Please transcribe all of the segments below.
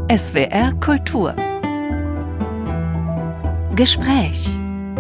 SWR Kultur Gespräch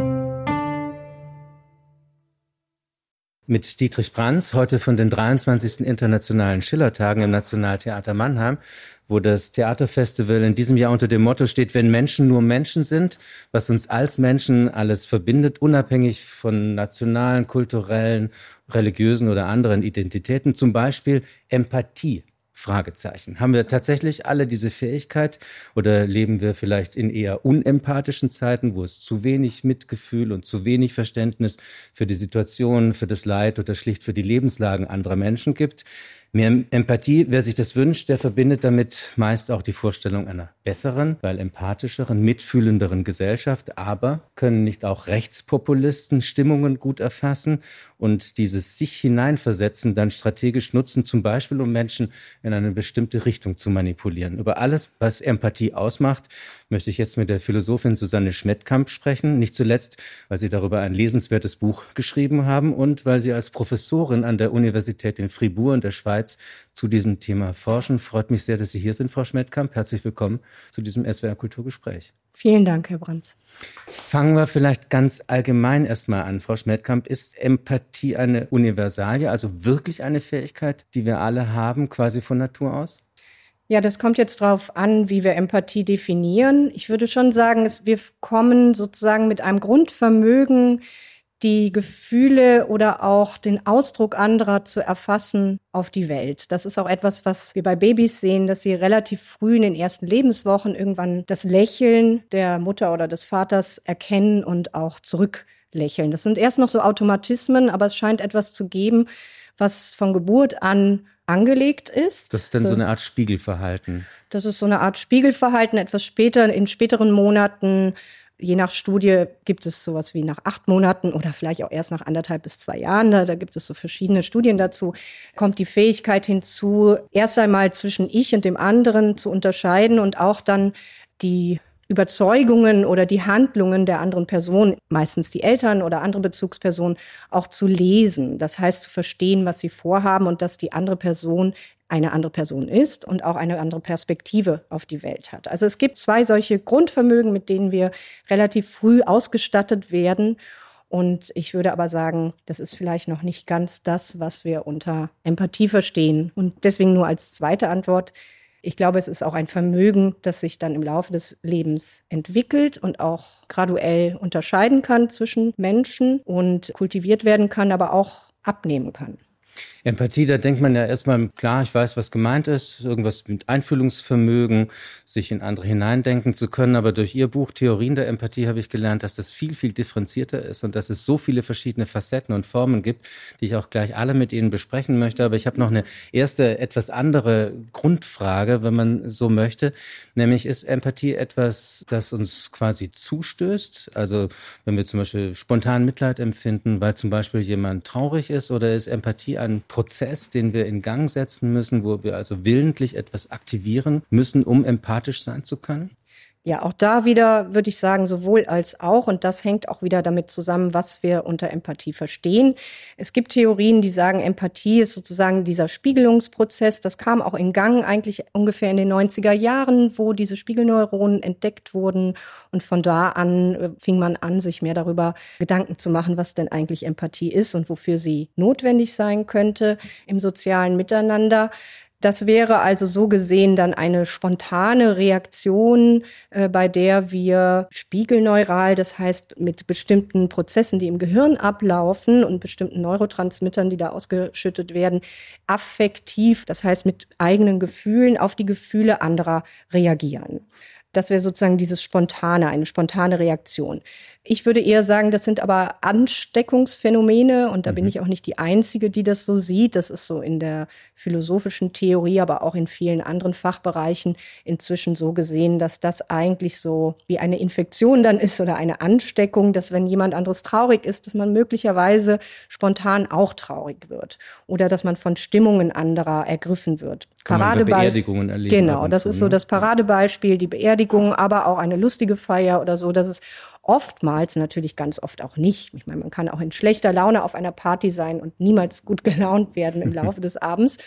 mit Dietrich Brandtz, heute von den 23. Internationalen Schillertagen im Nationaltheater Mannheim, wo das Theaterfestival in diesem Jahr unter dem Motto steht, wenn Menschen nur Menschen sind, was uns als Menschen alles verbindet, unabhängig von nationalen, kulturellen, religiösen oder anderen Identitäten, zum Beispiel Empathie. Fragezeichen. Haben wir tatsächlich alle diese Fähigkeit oder leben wir vielleicht in eher unempathischen Zeiten, wo es zu wenig Mitgefühl und zu wenig Verständnis für die Situation, für das Leid oder schlicht für die Lebenslagen anderer Menschen gibt? Mehr Empathie, wer sich das wünscht, der verbindet damit meist auch die Vorstellung einer besseren, weil empathischeren, mitfühlenderen Gesellschaft. Aber können nicht auch Rechtspopulisten Stimmungen gut erfassen und dieses sich hineinversetzen dann strategisch nutzen, zum Beispiel um Menschen in eine bestimmte Richtung zu manipulieren? Über alles, was Empathie ausmacht, möchte ich jetzt mit der Philosophin Susanne Schmettkamp sprechen. Nicht zuletzt, weil Sie darüber ein lesenswertes Buch geschrieben haben und weil Sie als Professorin an der Universität in Fribourg in der Schweiz zu diesem Thema forschen. Freut mich sehr, dass Sie hier sind, Frau Schmettkamp. Herzlich willkommen zu diesem SWR Kulturgespräch. Vielen Dank, Herr Brandtz. Fangen wir vielleicht ganz allgemein erstmal an, Frau Schmettkamp. Ist Empathie eine Universalie, also wirklich eine Fähigkeit, die wir alle haben, quasi von Natur aus? Ja, das kommt jetzt darauf an, wie wir Empathie definieren. Ich würde schon sagen, wir kommen sozusagen mit einem Grundvermögen, die Gefühle oder auch den Ausdruck anderer zu erfassen auf die Welt. Das ist auch etwas, was wir bei Babys sehen, dass sie relativ früh in den ersten Lebenswochen irgendwann das Lächeln der Mutter oder des Vaters erkennen und auch zurücklächeln. Das sind erst noch so Automatismen, aber es scheint etwas zu geben, was von Geburt an angelegt ist. Das ist dann so eine Art Spiegelverhalten. Das ist so eine Art Spiegelverhalten, etwas später, in späteren Monaten. Je nach Studie gibt es sowas wie nach 8 Monaten oder vielleicht auch erst nach 1,5 bis 2 Jahren. Da gibt es so verschiedene Studien dazu. Kommt die Fähigkeit hinzu, erst einmal zwischen ich und dem anderen zu unterscheiden und auch dann die Überzeugungen oder die Handlungen der anderen Person, meistens die Eltern oder andere Bezugspersonen, auch zu lesen. Das heißt, zu verstehen, was sie vorhaben und dass die andere Person eine andere Person ist und auch eine andere Perspektive auf die Welt hat. Also es gibt 2 solche Grundvermögen, mit denen wir relativ früh ausgestattet werden. Und ich würde aber sagen, das ist vielleicht noch nicht ganz das, was wir unter Empathie verstehen. Und deswegen nur als zweite Antwort: Ich glaube, es ist auch ein Vermögen, das sich dann im Laufe des Lebens entwickelt und auch graduell unterscheiden kann zwischen Menschen und kultiviert werden kann, aber auch abnehmen kann. Empathie, da denkt man ja erstmal, klar, ich weiß, was gemeint ist, irgendwas mit Einfühlungsvermögen, sich in andere hineindenken zu können, aber durch Ihr Buch Theorien der Empathie habe ich gelernt, dass das viel, viel differenzierter ist und dass es so viele verschiedene Facetten und Formen gibt, die ich auch gleich alle mit Ihnen besprechen möchte. Aber ich habe noch eine erste, etwas andere Grundfrage, wenn man so möchte, nämlich ist Empathie etwas, das uns quasi zustößt? Also wenn wir zum Beispiel spontan Mitleid empfinden, weil zum Beispiel jemand traurig ist, oder ist Empathie ein Prozess, den wir in Gang setzen müssen, wo wir also willentlich etwas aktivieren müssen, um empathisch sein zu können? Ja, auch da wieder würde ich sagen, sowohl als auch. Und das hängt auch wieder damit zusammen, was wir unter Empathie verstehen. Es gibt Theorien, die sagen, Empathie ist sozusagen dieser Spiegelungsprozess. Das kam auch in Gang eigentlich ungefähr in den 90er Jahren, wo diese Spiegelneuronen entdeckt wurden. Und von da an fing man an, sich mehr darüber Gedanken zu machen, was denn eigentlich Empathie ist und wofür sie notwendig sein könnte im sozialen Miteinander. Das wäre also so gesehen dann eine spontane Reaktion, bei der wir spiegelneural, das heißt mit bestimmten Prozessen, die im Gehirn ablaufen und bestimmten Neurotransmittern, die da ausgeschüttet werden, affektiv, das heißt mit eigenen Gefühlen auf die Gefühle anderer reagieren. Das wäre sozusagen dieses Spontane, eine spontane Reaktion. Ich würde eher sagen, das sind aber Ansteckungsphänomene und da bin ich auch nicht die Einzige, die das so sieht. Das ist so in der philosophischen Theorie, aber auch in vielen anderen Fachbereichen inzwischen so gesehen, dass das eigentlich so wie eine Infektion dann ist oder eine Ansteckung, dass wenn jemand anderes traurig ist, dass man möglicherweise spontan auch traurig wird oder dass man von Stimmungen anderer ergriffen wird. Kann man bei Beerdigungen erleben. Genau, das ist so das Paradebeispiel, die Beerdigung, aber auch eine lustige Feier oder so, dass es oftmals, natürlich ganz oft auch nicht. Ich meine, man kann auch in schlechter Laune auf einer Party sein und niemals gut gelaunt werden im Laufe des Abends.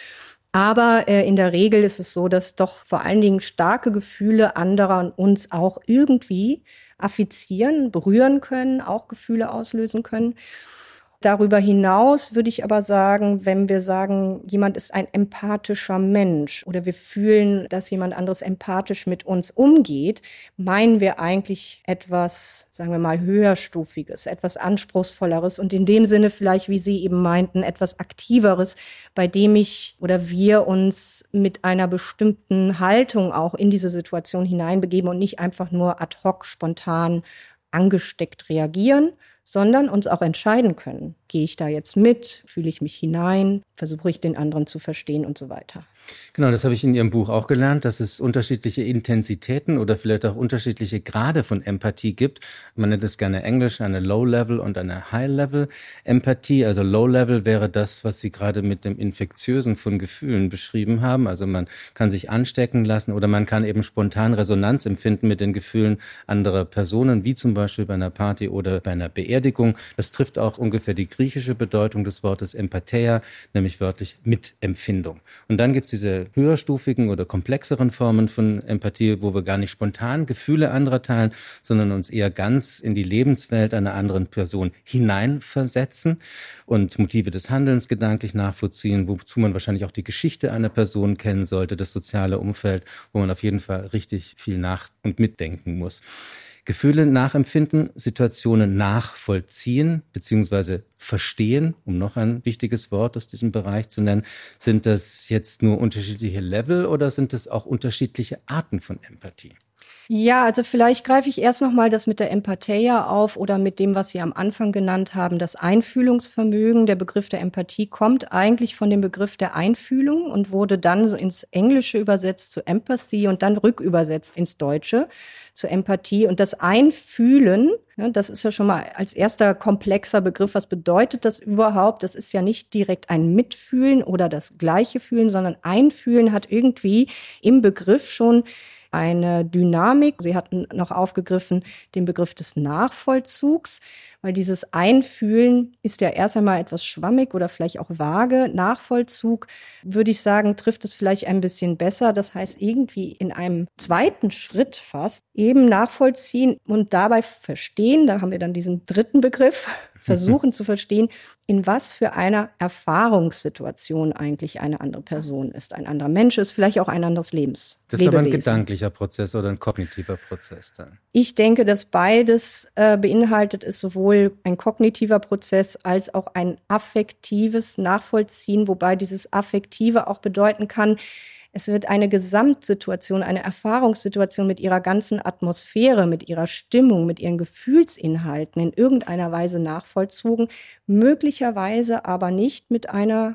Aber in der Regel ist es so, dass doch vor allen Dingen starke Gefühle anderer uns auch irgendwie affizieren, berühren können, auch Gefühle auslösen können. Darüber hinaus würde ich aber sagen, wenn wir sagen, jemand ist ein empathischer Mensch oder wir fühlen, dass jemand anderes empathisch mit uns umgeht, meinen wir eigentlich etwas, sagen wir mal, höherstufiges, etwas anspruchsvolleres und in dem Sinne vielleicht, wie Sie eben meinten, etwas aktiveres, bei dem ich oder wir uns mit einer bestimmten Haltung auch in diese Situation hineinbegeben und nicht einfach nur ad hoc, spontan, angesteckt reagieren, sondern uns auch entscheiden können. Gehe ich da jetzt mit? Fühle ich mich hinein? Versuche ich den anderen zu verstehen und so weiter. Genau, das habe ich in Ihrem Buch auch gelernt, dass es unterschiedliche Intensitäten oder vielleicht auch unterschiedliche Grade von Empathie gibt. Man nennt es gerne Englisch eine Low-Level und eine High-Level-Empathie. Also Low-Level wäre das, was Sie gerade mit dem Infektiösen von Gefühlen beschrieben haben. Also man kann sich anstecken lassen oder man kann eben spontan Resonanz empfinden mit den Gefühlen anderer Personen, wie zum Beispiel bei einer Party oder bei einer Beerdigung. Das trifft auch ungefähr die griechische Bedeutung des Wortes Empatheia, nämlich wörtlich Mitempfindung. Und dann gibt es diese höherstufigen oder komplexeren Formen von Empathie, wo wir gar nicht spontan Gefühle anderer teilen, sondern uns eher ganz in die Lebenswelt einer anderen Person hineinversetzen und Motive des Handelns gedanklich nachvollziehen, wozu man wahrscheinlich auch die Geschichte einer Person kennen sollte, das soziale Umfeld, wo man auf jeden Fall richtig viel nach- und mitdenken muss. Gefühle nachempfinden, Situationen nachvollziehen bzw. verstehen, um noch ein wichtiges Wort aus diesem Bereich zu nennen. Sind das jetzt nur unterschiedliche Level oder sind es auch unterschiedliche Arten von Empathie? Ja, also vielleicht greife ich erst nochmal das mit der Empatheia auf oder mit dem, was Sie am Anfang genannt haben, das Einfühlungsvermögen. Der Begriff der Empathie kommt eigentlich von dem Begriff der Einfühlung und wurde dann so ins Englische übersetzt zu Empathy und dann rückübersetzt ins Deutsche zu Empathie. Und das Einfühlen, das ist ja schon mal als erster komplexer Begriff. Was bedeutet das überhaupt? Das ist ja nicht direkt ein Mitfühlen oder das gleiche Fühlen, sondern Einfühlen hat irgendwie im Begriff schon eine Dynamik. Sie hatten noch aufgegriffen den Begriff des Nachvollzugs, weil dieses Einfühlen ist ja erst einmal etwas schwammig oder vielleicht auch vage. Nachvollzug, würde ich sagen, trifft es vielleicht ein bisschen besser. Das heißt, irgendwie in einem zweiten Schritt fast eben nachvollziehen und dabei verstehen, da haben wir dann diesen dritten Begriff, versuchen zu verstehen, in was für einer Erfahrungssituation eigentlich eine andere Person ist. Ein anderer Mensch ist, vielleicht auch ein anderes Lebewesen. Das ist aber ein gedanklicher Prozess oder ein kognitiver Prozess dann. Ich denke, dass beides beinhaltet ist, sowohl ein kognitiver Prozess als auch ein affektives Nachvollziehen, wobei dieses Affektive auch bedeuten kann, es wird eine Gesamtsituation, eine Erfahrungssituation mit ihrer ganzen Atmosphäre, mit ihrer Stimmung, mit ihren Gefühlsinhalten in irgendeiner Weise nachvollzogen, möglicherweise aber nicht mit einer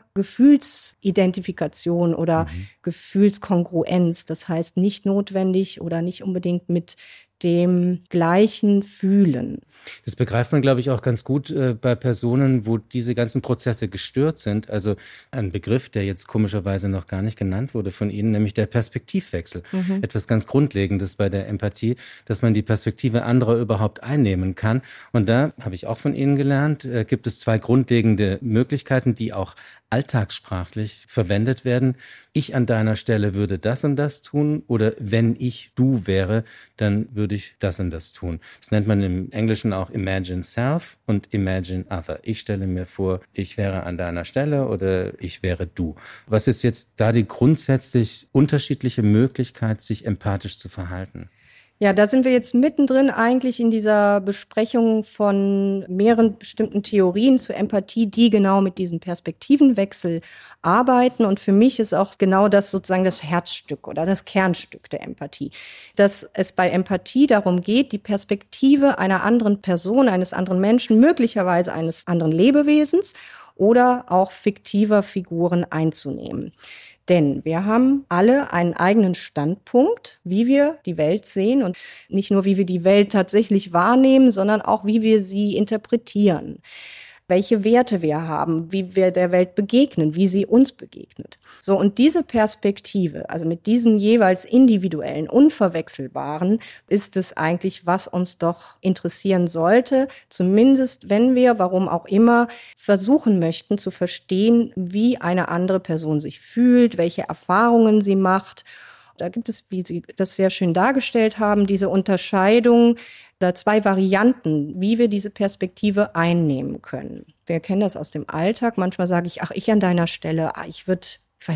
Gefühlsidentifikation oder Gefühlskongruenz. Das heißt nicht notwendig oder nicht unbedingt mit dem gleichen Fühlen. Das begreift man, glaube ich, auch ganz gut bei Personen, wo diese ganzen Prozesse gestört sind. Also ein Begriff, der jetzt komischerweise noch gar nicht genannt wurde von Ihnen, nämlich der Perspektivwechsel. Etwas ganz Grundlegendes bei der Empathie, dass man die Perspektive anderer überhaupt einnehmen kann. Und da habe ich auch von Ihnen gelernt, gibt es zwei grundlegende Möglichkeiten, die auch alltagssprachlich verwendet werden. Ich an deiner Stelle würde das und das tun oder wenn ich du wäre, dann würde ich das und das tun. Das nennt man im Englischen auch Imagine Self und Imagine Other. Ich stelle mir vor, ich wäre an deiner Stelle oder ich wäre du. Was ist jetzt da die grundsätzlich unterschiedliche Möglichkeit, sich empathisch zu verhalten? Ja, da sind wir jetzt mittendrin eigentlich in dieser Besprechung von mehreren bestimmten Theorien zur Empathie, die genau mit diesem Perspektivenwechsel arbeiten. Und für mich ist auch genau das sozusagen das Herzstück oder das Kernstück der Empathie. Dass es bei Empathie darum geht, die Perspektive einer anderen Person, eines anderen Menschen, möglicherweise eines anderen Lebewesens oder auch fiktiver Figuren einzunehmen. Denn wir haben alle einen eigenen Standpunkt, wie wir die Welt sehen und nicht nur, wie wir die Welt tatsächlich wahrnehmen, sondern auch, wie wir sie interpretieren. welche Werte wir haben, wie wir der Welt begegnen, wie sie uns begegnet. So, und diese Perspektive, also mit diesen jeweils individuellen, unverwechselbaren, ist es eigentlich, was uns doch interessieren sollte, zumindest wenn wir, warum auch immer, versuchen möchten zu verstehen, wie eine andere Person sich fühlt, welche Erfahrungen sie macht. Da gibt es, wie Sie das sehr schön dargestellt haben, diese Unterscheidung oder 2 Varianten, wie wir diese Perspektive einnehmen können. Wir kennen das aus dem Alltag. Manchmal sage ich, ich an deiner Stelle, ich würde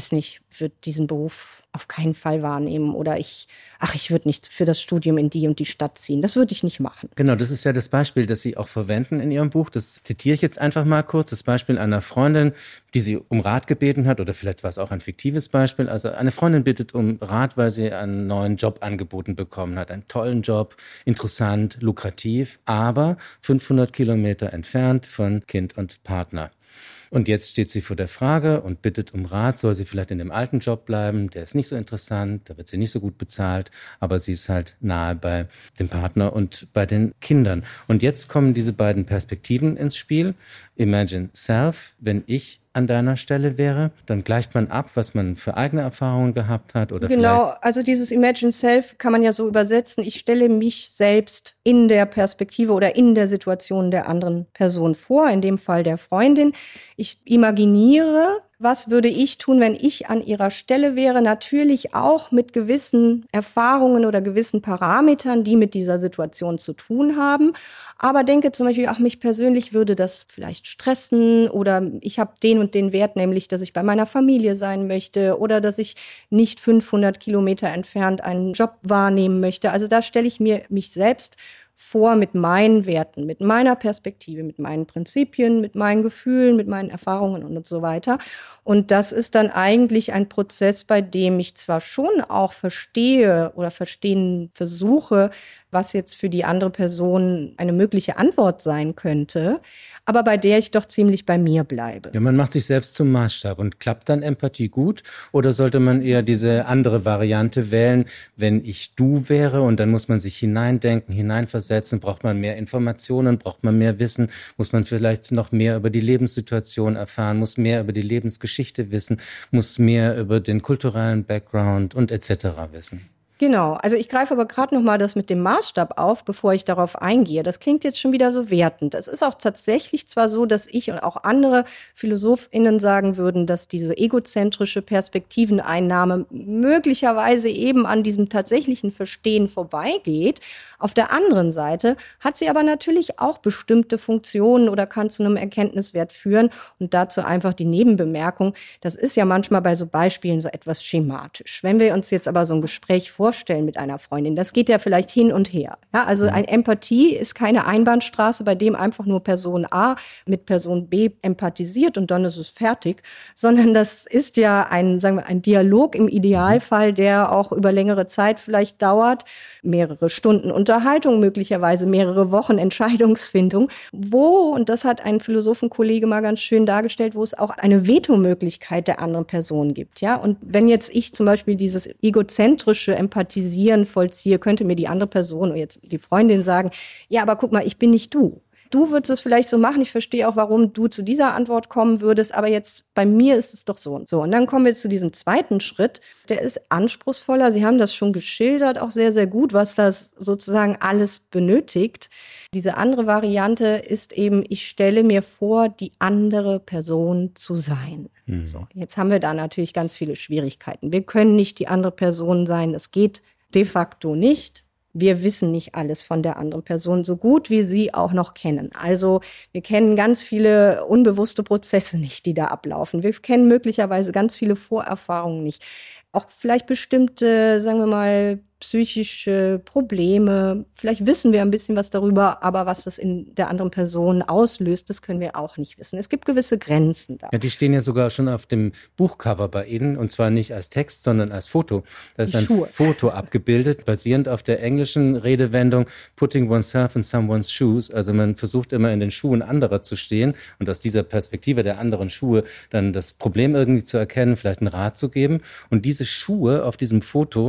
diesen Beruf auf keinen Fall wahrnehmen oder ich würde nicht für das Studium in die und die Stadt ziehen. Das würde ich nicht machen. Genau, das ist ja das Beispiel, das Sie auch verwenden in Ihrem Buch. Das zitiere ich jetzt einfach mal kurz. Das Beispiel einer Freundin, die Sie um Rat gebeten hat, oder vielleicht war es auch ein fiktives Beispiel. Also eine Freundin bittet um Rat, weil sie einen neuen Job angeboten bekommen hat. Einen tollen Job, interessant, lukrativ, aber 500 Kilometer entfernt von Kind und Partner. Und jetzt steht sie vor der Frage und bittet um Rat, soll sie vielleicht in dem alten Job bleiben, der ist nicht so interessant, da wird sie nicht so gut bezahlt, aber sie ist halt nahe bei dem Partner und bei den Kindern. Und jetzt kommen diese beiden Perspektiven ins Spiel. Imagine Self, wenn ich an deiner Stelle wäre, dann gleicht man ab, was man für eigene Erfahrungen gehabt hat oder genau, also dieses Imagine Self kann man ja so übersetzen, ich stelle mich selbst in der Perspektive oder in der Situation der anderen Person vor, in dem Fall der Freundin. Ich imaginiere, was würde ich tun, wenn ich an ihrer Stelle wäre? Natürlich auch mit gewissen Erfahrungen oder gewissen Parametern, die mit dieser Situation zu tun haben. Aber denke zum Beispiel, mich persönlich würde das vielleicht stressen oder ich habe den und den Wert, nämlich, dass ich bei meiner Familie sein möchte oder dass ich nicht 500 Kilometer entfernt einen Job wahrnehmen möchte. Also da stelle ich mir mich selbst vor mit meinen Werten, mit meiner Perspektive, mit meinen Prinzipien, mit meinen Gefühlen, mit meinen Erfahrungen und so weiter. Und das ist dann eigentlich ein Prozess, bei dem ich zwar schon auch verstehe oder verstehen versuche, was jetzt für die andere Person eine mögliche Antwort sein könnte, aber bei der ich doch ziemlich bei mir bleibe. Ja, man macht sich selbst zum Maßstab. Und klappt dann Empathie gut? Oder sollte man eher diese andere Variante wählen, wenn ich du wäre und dann muss man sich hineindenken, hineinversetzen, braucht man mehr Informationen, braucht man mehr Wissen, muss man vielleicht noch mehr über die Lebenssituation erfahren, muss mehr über die Lebensgeschichte wissen, muss mehr über den kulturellen Background und etc. wissen? Genau, also ich greife aber gerade noch mal das mit dem Maßstab auf, bevor ich darauf eingehe. Das klingt jetzt schon wieder so wertend. Es ist auch tatsächlich zwar so, dass ich und auch andere PhilosophInnen sagen würden, dass diese egozentrische Perspektiveneinnahme möglicherweise eben an diesem tatsächlichen Verstehen vorbeigeht. Auf der anderen Seite hat sie aber natürlich auch bestimmte Funktionen oder kann zu einem Erkenntniswert führen. Und dazu einfach die Nebenbemerkung, das ist ja manchmal bei so Beispielen so etwas schematisch. Wenn wir uns jetzt aber so ein Gespräch vorstellen mit einer Freundin, das geht ja vielleicht hin und her. Ja, also eine Empathie ist keine Einbahnstraße, bei dem einfach nur Person A mit Person B empathisiert und dann ist es fertig, sondern das ist ja ein Dialog im Idealfall, der auch über längere Zeit vielleicht dauert, mehrere Stunden Unterhaltung, möglicherweise mehrere Wochen Entscheidungsfindung, und das hat ein Philosophenkollege mal ganz schön dargestellt, wo es auch eine Vetomöglichkeit der anderen Person gibt. Ja, und wenn jetzt ich zum Beispiel dieses egozentrische Empathisieren vollziehe, könnte mir die andere Person oder jetzt die Freundin sagen, ja, aber guck mal, ich bin nicht du. Du würdest es vielleicht so machen, ich verstehe auch, warum du zu dieser Antwort kommen würdest, aber jetzt bei mir ist es doch so und so. Und dann kommen wir zu diesem zweiten Schritt, der ist anspruchsvoller. Sie haben das schon geschildert, auch sehr, sehr gut, was das sozusagen alles benötigt. Diese andere Variante ist eben, ich stelle mir vor, die andere Person zu sein. So, jetzt haben wir da natürlich ganz viele Schwierigkeiten. Wir können nicht die andere Person sein, das geht de facto nicht. Wir wissen nicht alles von der anderen Person, so gut wie sie auch noch kennen. Also wir kennen ganz viele unbewusste Prozesse nicht, die da ablaufen. Wir kennen möglicherweise ganz viele Vorerfahrungen nicht. Auch vielleicht bestimmte, sagen wir mal, psychische Probleme. Vielleicht wissen wir ein bisschen was darüber, aber was das in der anderen Person auslöst, das können wir auch nicht wissen. Es gibt gewisse Grenzen da. Ja, die stehen ja sogar schon auf dem Buchcover bei Ihnen und zwar nicht als Text, sondern als Foto. Da ist ein Foto abgebildet, basierend auf der englischen Redewendung putting oneself in someone's shoes. Also man versucht immer in den Schuhen anderer zu stehen und aus dieser Perspektive der anderen Schuhe dann das Problem irgendwie zu erkennen, vielleicht einen Rat zu geben. Und diese Schuhe auf diesem Foto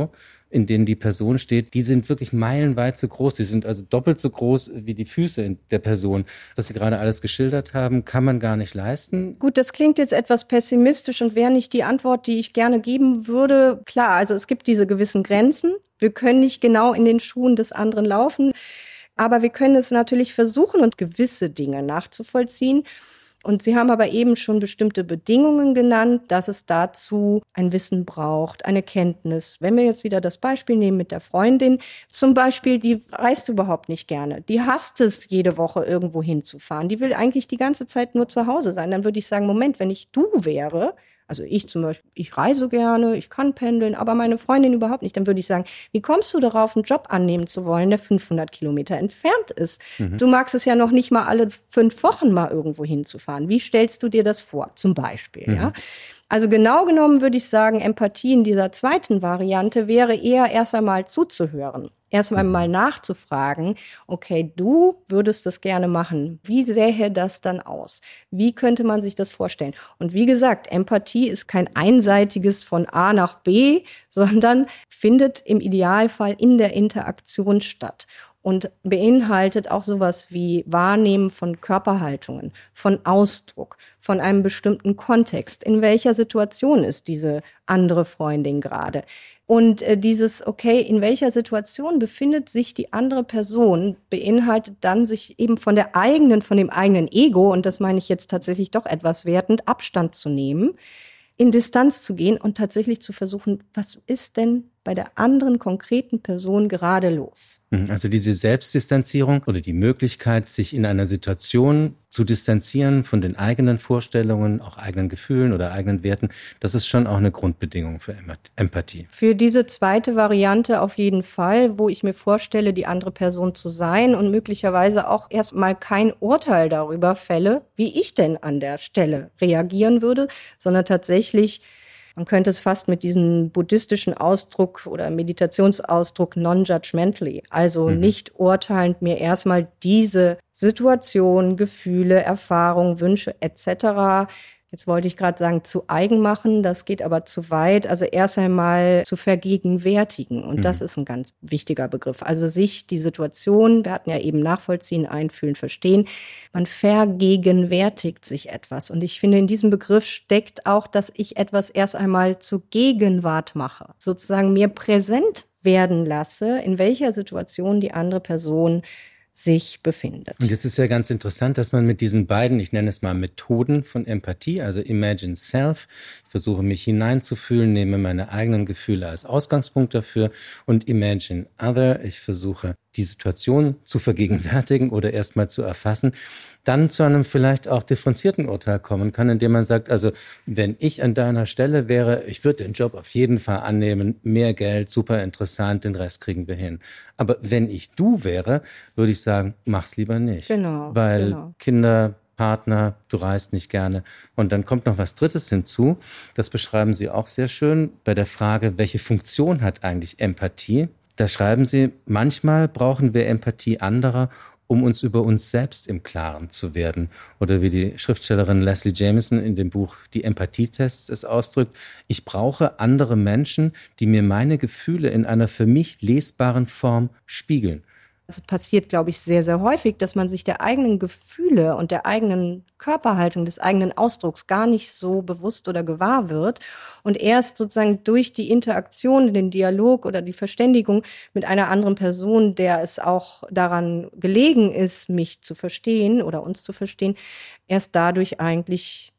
in denen die Person steht, die sind wirklich meilenweit zu groß. Die sind also doppelt so groß wie die Füße der Person. Was Sie gerade alles geschildert haben, kann man gar nicht leisten. Gut, das klingt jetzt etwas pessimistisch und wäre nicht die Antwort, die ich gerne geben würde. Klar, also es gibt diese gewissen Grenzen. Wir können nicht genau in den Schuhen des anderen laufen, aber wir können es natürlich versuchen und gewisse Dinge nachzuvollziehen. Und Sie haben aber eben schon bestimmte Bedingungen genannt, dass es dazu ein Wissen braucht, eine Kenntnis. Wenn wir jetzt wieder das Beispiel nehmen mit der Freundin, zum Beispiel, die reist überhaupt nicht gerne. Die hasst es, jede Woche irgendwo hinzufahren. Die will eigentlich die ganze Zeit nur zu Hause sein. Dann würde ich sagen, Moment, wenn ich du wäre, also ich zum Beispiel, ich reise gerne, ich kann pendeln, aber meine Freundin überhaupt nicht. Dann würde ich sagen, wie kommst du darauf, einen Job annehmen zu wollen, der 500 Kilometer entfernt ist? Du magst es ja noch nicht mal alle 5 Wochen mal irgendwo hinzufahren. Wie stellst du dir das vor, zum Beispiel? Ja? Also genau genommen würde ich sagen, Empathie in dieser zweiten Variante wäre eher erst einmal zuzuhören. Erst einmal nachzufragen, okay, du würdest das gerne machen. Wie sähe das dann aus? Wie könnte man sich das vorstellen? Und wie gesagt, Empathie ist kein einseitiges von A nach B, sondern findet im Idealfall in der Interaktion statt. Und beinhaltet auch sowas wie Wahrnehmen von Körperhaltungen, von Ausdruck, von einem bestimmten Kontext. In welcher Situation ist diese andere Freundin gerade? Und dieses, okay, in welcher Situation befindet sich die andere Person, beinhaltet dann sich eben von dem eigenen Ego, und das meine ich jetzt tatsächlich doch etwas wertend, Abstand zu nehmen, in Distanz zu gehen und tatsächlich zu versuchen, was ist denn bei der anderen konkreten Person gerade los? Also diese Selbstdistanzierung oder die Möglichkeit, sich in einer Situation zu distanzieren von den eigenen Vorstellungen, auch eigenen Gefühlen oder eigenen Werten, das ist schon auch eine Grundbedingung für Empathie. Für diese zweite Variante auf jeden Fall, wo ich mir vorstelle, die andere Person zu sein und möglicherweise auch erstmal kein Urteil darüber fälle, wie ich denn an der Stelle reagieren würde, sondern tatsächlich, man könnte es fast mit diesem buddhistischen Ausdruck oder Meditationsausdruck non-judgmentally, also nicht urteilend, mir erstmal diese Situation, Gefühle, Erfahrungen, Wünsche etc., jetzt wollte ich gerade sagen, zu eigen machen, das geht aber zu weit, also erst einmal zu vergegenwärtigen. Und das ist ein ganz wichtiger Begriff. Also sich die Situation, wir hatten ja eben nachvollziehen, einfühlen, verstehen, man vergegenwärtigt sich etwas. Und ich finde, in diesem Begriff steckt auch, dass ich etwas erst einmal zur Gegenwart mache, sozusagen mir präsent werden lasse, in welcher Situation die andere Person sich befindet. Und jetzt ist ja ganz interessant, dass man mit diesen beiden, ich nenne es mal Methoden von Empathie, also Imagine Self, ich versuche mich hineinzufühlen, nehme meine eigenen Gefühle als Ausgangspunkt dafür, und Imagine Other, ich versuche die Situation zu vergegenwärtigen oder erstmal zu erfassen, dann zu einem vielleicht auch differenzierten Urteil kommen kann, indem man sagt, also wenn ich an deiner Stelle wäre, ich würde den Job auf jeden Fall annehmen, mehr Geld, super interessant, den Rest kriegen wir hin. Aber wenn ich du wäre, würde ich sagen, mach's lieber nicht. Genau. Weil Kinder, Partner, du reist nicht gerne. Und dann kommt noch was Drittes hinzu, das beschreiben Sie auch sehr schön, bei der Frage, welche Funktion hat eigentlich Empathie? Da schreiben Sie, manchmal brauchen wir Empathie anderer, um uns über uns selbst im Klaren zu werden. Oder wie die Schriftstellerin Leslie Jamison in dem Buch Die Empathietests es ausdrückt, ich brauche andere Menschen, die mir meine Gefühle in einer für mich lesbaren Form spiegeln. Also passiert, glaube ich, sehr, sehr häufig, dass man sich der eigenen Gefühle und der eigenen Körperhaltung, des eigenen Ausdrucks gar nicht so bewusst oder gewahr wird und erst sozusagen durch die Interaktion, den Dialog oder die Verständigung mit einer anderen Person, der es auch daran gelegen ist, mich zu verstehen oder uns zu verstehen, erst dadurch eigentlich,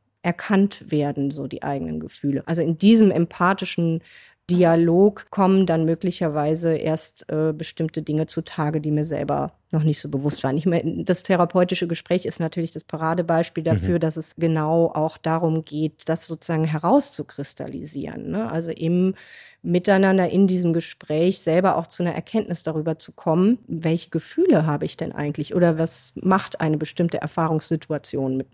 erkannt werden, so die eigenen Gefühle. Also in diesem empathischen Dialog kommen dann möglicherweise erst bestimmte Dinge zutage, die mir selber noch nicht so bewusst waren. Ich meine, das therapeutische Gespräch ist natürlich das Paradebeispiel dafür, dass es genau auch darum geht, das sozusagen herauszukristallisieren, ne? Also im Miteinander in diesem Gespräch selber auch zu einer Erkenntnis darüber zu kommen, welche Gefühle habe ich denn eigentlich oder was macht eine bestimmte Erfahrungssituation mit mir.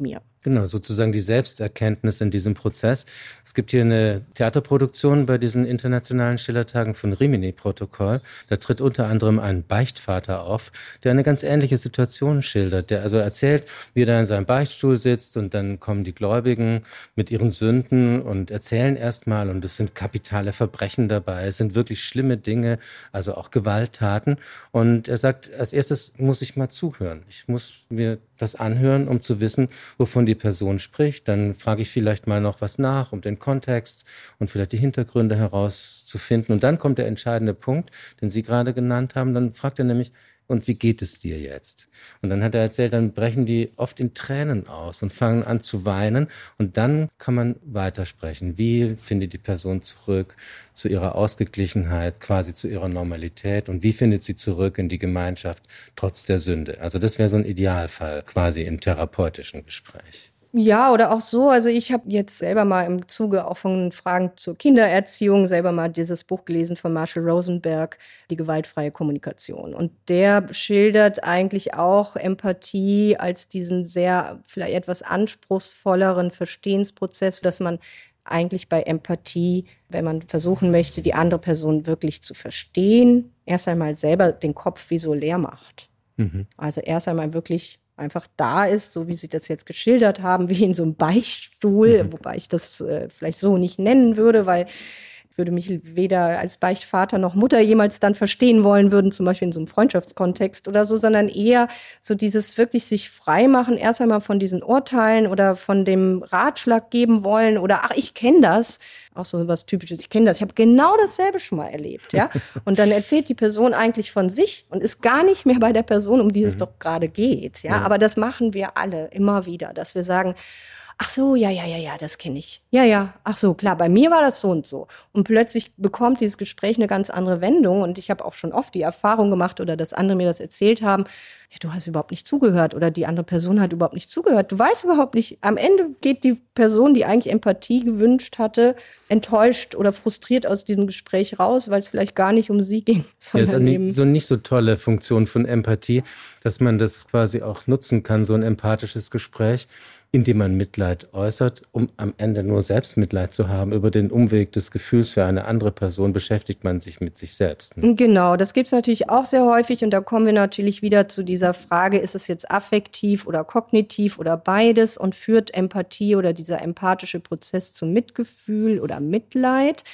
Genau, sozusagen die Selbsterkenntnis in diesem Prozess. Es gibt hier eine Theaterproduktion bei diesen internationalen Schillertagen von Rimini-Protokoll. Da tritt unter anderem ein Beichtvater auf, der eine ganz ähnliche Situation schildert, der also erzählt, wie er da in seinem Beichtstuhl sitzt und dann kommen die Gläubigen mit ihren Sünden und erzählen erstmal, und es sind kapitale Verbrechen dabei, es sind wirklich schlimme Dinge, also auch Gewalttaten. Und er sagt, als erstes muss ich mal zuhören. Ich muss mir das anhören, um zu wissen, wovon die Person spricht. Dann frage ich vielleicht mal noch was nach, um den Kontext und vielleicht die Hintergründe herauszufinden. Und dann kommt der entscheidende Punkt, den Sie gerade genannt haben. Dann fragt er nämlich, und wie geht es dir jetzt? Und dann hat er erzählt, dann brechen die oft in Tränen aus und fangen an zu weinen. Und dann kann man weitersprechen. Wie findet die Person zurück zu ihrer Ausgeglichenheit, quasi zu ihrer Normalität? Und wie findet sie zurück in die Gemeinschaft trotz der Sünde? Also das wäre so ein Idealfall quasi im therapeutischen Gespräch. Ja, oder auch so. Also ich habe jetzt selber mal im Zuge auch von Fragen zur Kindererziehung selber mal dieses Buch gelesen von Marshall Rosenberg, Die gewaltfreie Kommunikation. Und der schildert eigentlich auch Empathie als diesen sehr, vielleicht etwas anspruchsvolleren Verstehensprozess, dass man eigentlich bei Empathie, wenn man versuchen möchte, die andere Person wirklich zu verstehen, erst einmal selber den Kopf wie so leer macht. Also erst einmal wirklich einfach da ist, so wie Sie das jetzt geschildert haben, wie in so einem Beichtstuhl, wobei ich das vielleicht so nicht nennen würde, weil ich würde mich weder als Beichtvater noch Mutter jemals dann verstehen wollen würden, zum Beispiel in so einem Freundschaftskontext oder so, sondern eher so dieses wirklich sich freimachen, erst einmal von diesen Urteilen oder von dem Ratschlag geben wollen oder ach, ich kenne das, auch so was Typisches, ich kenne das, ich habe genau dasselbe schon mal erlebt, ja. Und dann erzählt die Person eigentlich von sich und ist gar nicht mehr bei der Person, um die es doch gerade geht, ja. Aber das machen wir alle immer wieder, dass wir sagen, ach so, ja, das kenne ich. Ja, ach so, klar, bei mir war das so und so. Und plötzlich bekommt dieses Gespräch eine ganz andere Wendung. Und ich habe auch schon oft die Erfahrung gemacht oder dass andere mir das erzählt haben, ja, du hast überhaupt nicht zugehört oder die andere Person hat überhaupt nicht zugehört. Du weißt überhaupt nicht, am Ende geht die Person, die eigentlich Empathie gewünscht hatte, enttäuscht oder frustriert aus diesem Gespräch raus, weil es vielleicht gar nicht um sie ging. Sondern ja, ist so nicht so tolle Funktion von Empathie, dass man das quasi auch nutzen kann, so ein empathisches Gespräch, indem man Mitleid äußert, um am Ende nur Selbstmitleid zu haben. Über den Umweg des Gefühls für eine andere Person beschäftigt man sich mit sich selbst. Genau, das gibt's natürlich auch sehr häufig. Und da kommen wir natürlich wieder zu dieser Frage, ist es jetzt affektiv oder kognitiv oder beides? Und führt Empathie oder dieser empathische Prozess zu Mitgefühl oder Mitleid?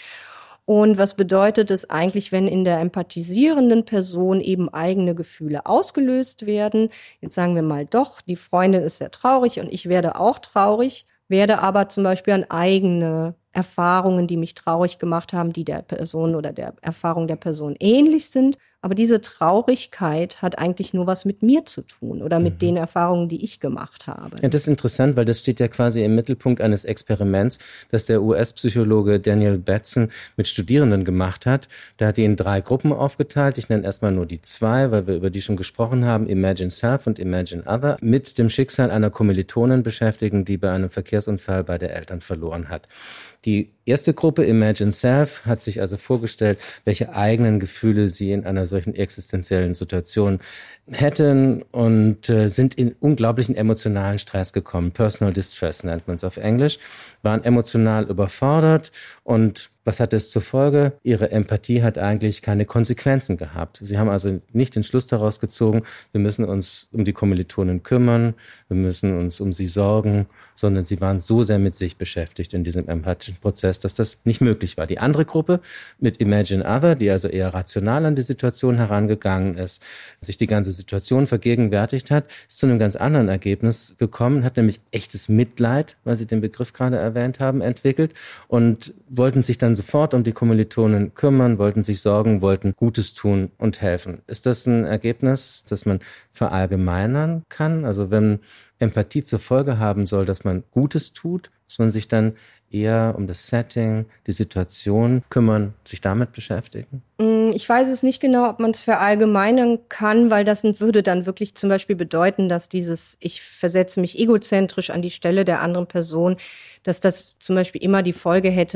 Und was bedeutet es eigentlich, wenn in der empathisierenden Person eben eigene Gefühle ausgelöst werden? Jetzt sagen wir mal doch, die Freundin ist sehr traurig und ich werde auch traurig, werde aber zum Beispiel an eigene Erfahrungen, die mich traurig gemacht haben, die der Person oder der Erfahrung der Person ähnlich sind. Aber diese Traurigkeit hat eigentlich nur was mit mir zu tun oder mit den Erfahrungen, die ich gemacht habe. Ja, das ist interessant, weil das steht ja quasi im Mittelpunkt eines Experiments, das der US-Psychologe Daniel Batson mit Studierenden gemacht hat. Da hat die in 3 Gruppen aufgeteilt. Ich nenne erstmal nur die 2, weil wir über die schon gesprochen haben, Imagine Self und Imagine Other, mit dem Schicksal einer Kommilitonin beschäftigen, die bei einem Verkehrsunfall beide Eltern verloren hat. Die erste Gruppe, Imagine Self, hat sich also vorgestellt, welche eigenen Gefühle sie in einer solchen existenziellen Situation hätten und sind in unglaublichen emotionalen Stress gekommen. Personal Distress nennt man es auf Englisch, waren emotional überfordert und was hatte es zur Folge? Ihre Empathie hat eigentlich keine Konsequenzen gehabt. Sie haben also nicht den Schluss daraus gezogen, wir müssen uns um die Kommilitonen kümmern, wir müssen uns um sie sorgen, sondern sie waren so sehr mit sich beschäftigt in diesem empathischen Prozess, dass das nicht möglich war. Die andere Gruppe mit Imagine Other, die also eher rational an die Situation herangegangen ist, sich die ganze Situation vergegenwärtigt hat, ist zu einem ganz anderen Ergebnis gekommen, hat nämlich echtes Mitleid, weil Sie den Begriff gerade erwähnt haben, entwickelt und wollten sich dann sofort um die Kommilitonen kümmern, wollten sich sorgen, wollten Gutes tun und helfen. Ist das ein Ergebnis, das man verallgemeinern kann? Also wenn Empathie zur Folge haben soll, dass man Gutes tut, muss man sich dann eher um das Setting, die Situation kümmern, sich damit beschäftigen? Ich weiß es nicht genau, ob man es verallgemeinern kann, weil das würde dann wirklich zum Beispiel bedeuten, dass dieses, ich versetze mich egozentrisch an die Stelle der anderen Person, dass das zum Beispiel immer die Folge hätte,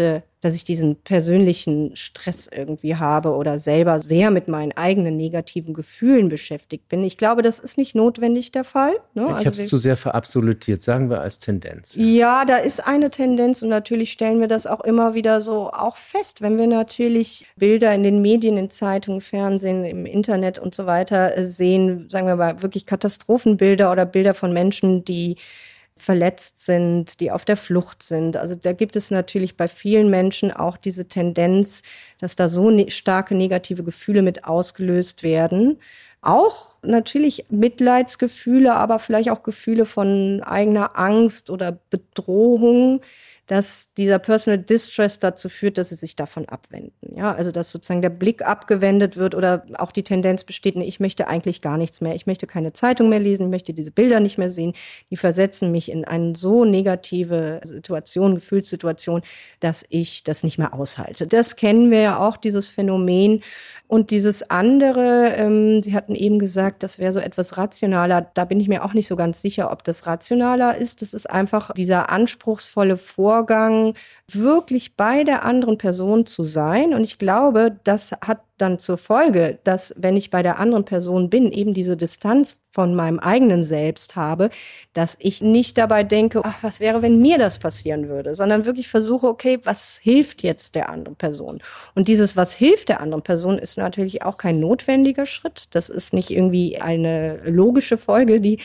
dass ich diesen persönlichen Stress irgendwie habe oder selber sehr mit meinen eigenen negativen Gefühlen beschäftigt bin. Ich glaube, das ist nicht notwendig der Fall. Ne? Ich habe es zu sehr verabsolutiert, sagen wir als Tendenz. Ja, da ist eine Tendenz und natürlich stellen wir das auch immer wieder so auch fest, wenn wir natürlich Bilder in den Medien, in Zeitungen, Fernsehen, im Internet und so weiter sehen, sagen wir mal wirklich Katastrophenbilder oder Bilder von Menschen, die verletzt sind, die auf der Flucht sind. Also da gibt es natürlich bei vielen Menschen auch diese Tendenz, dass da so starke negative Gefühle mit ausgelöst werden. Auch natürlich Mitleidsgefühle, aber vielleicht auch Gefühle von eigener Angst oder Bedrohung, dass dieser Personal Distress dazu führt, dass sie sich davon abwenden. Ja, also dass sozusagen der Blick abgewendet wird oder auch die Tendenz besteht, nee, ich möchte eigentlich gar nichts mehr. Ich möchte keine Zeitung mehr lesen, ich möchte diese Bilder nicht mehr sehen. Die versetzen mich in eine so negative Situation, Gefühlssituation, dass ich das nicht mehr aushalte. Das kennen wir ja auch, dieses Phänomen. Und dieses andere, Sie hatten eben gesagt, das wäre so etwas rationaler. Da bin ich mir auch nicht so ganz sicher, ob das rationaler ist. Das ist einfach dieser anspruchsvolle Vorgang, wirklich bei der anderen Person zu sein. Und ich glaube, das hat dann zur Folge, dass, wenn ich bei der anderen Person bin, eben diese Distanz von meinem eigenen Selbst habe, dass ich nicht dabei denke, ach, was wäre, wenn mir das passieren würde, sondern wirklich versuche, okay, was hilft jetzt der anderen Person? Und dieses, was hilft der anderen Person, ist natürlich auch kein notwendiger Schritt. Das ist nicht irgendwie eine logische Folge, die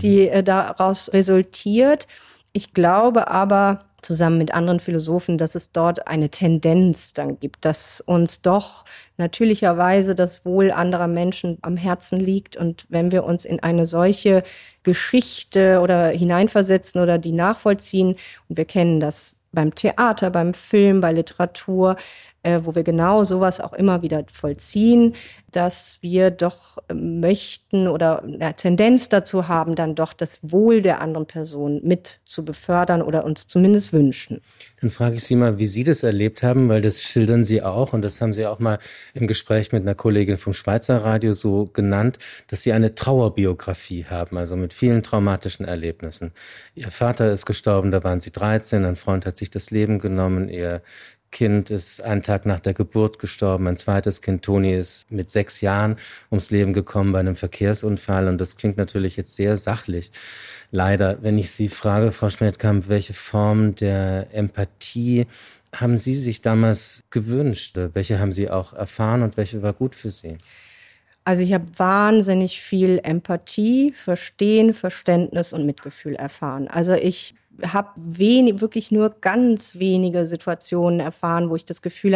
daraus resultiert. Ich glaube aber, zusammen mit anderen Philosophen, dass es dort eine Tendenz dann gibt, dass uns doch natürlicherweise das Wohl anderer Menschen am Herzen liegt. Und wenn wir uns in eine solche Geschichte oder hineinversetzen oder die nachvollziehen, und wir kennen das beim Theater, beim Film, bei Literatur, wo wir genau sowas auch immer wieder vollziehen, dass wir doch möchten oder eine Tendenz dazu haben, dann doch das Wohl der anderen Person mit zu befördern oder uns zumindest wünschen. Dann frage ich Sie mal, wie Sie das erlebt haben, weil das schildern Sie auch und das haben Sie auch mal im Gespräch mit einer Kollegin vom Schweizer Radio so genannt, dass Sie eine Trauerbiografie haben, also mit vielen traumatischen Erlebnissen. Ihr Vater ist gestorben, da waren Sie 13, ein Freund hat sich das Leben genommen, Ihr Kind ist einen Tag nach der Geburt gestorben. Ein zweites Kind, Toni, ist mit 6 Jahren ums Leben gekommen bei einem Verkehrsunfall. Und das klingt natürlich jetzt sehr sachlich. Leider, wenn ich Sie frage, Frau Schmettkamp, welche Form der Empathie haben Sie sich damals gewünscht? Welche haben Sie auch erfahren und welche war gut für Sie? Also ich habe wahnsinnig viel Empathie, Verstehen, Verständnis und Mitgefühl erfahren. Also ich habe wirklich nur ganz wenige Situationen erfahren, wo ich das Gefühl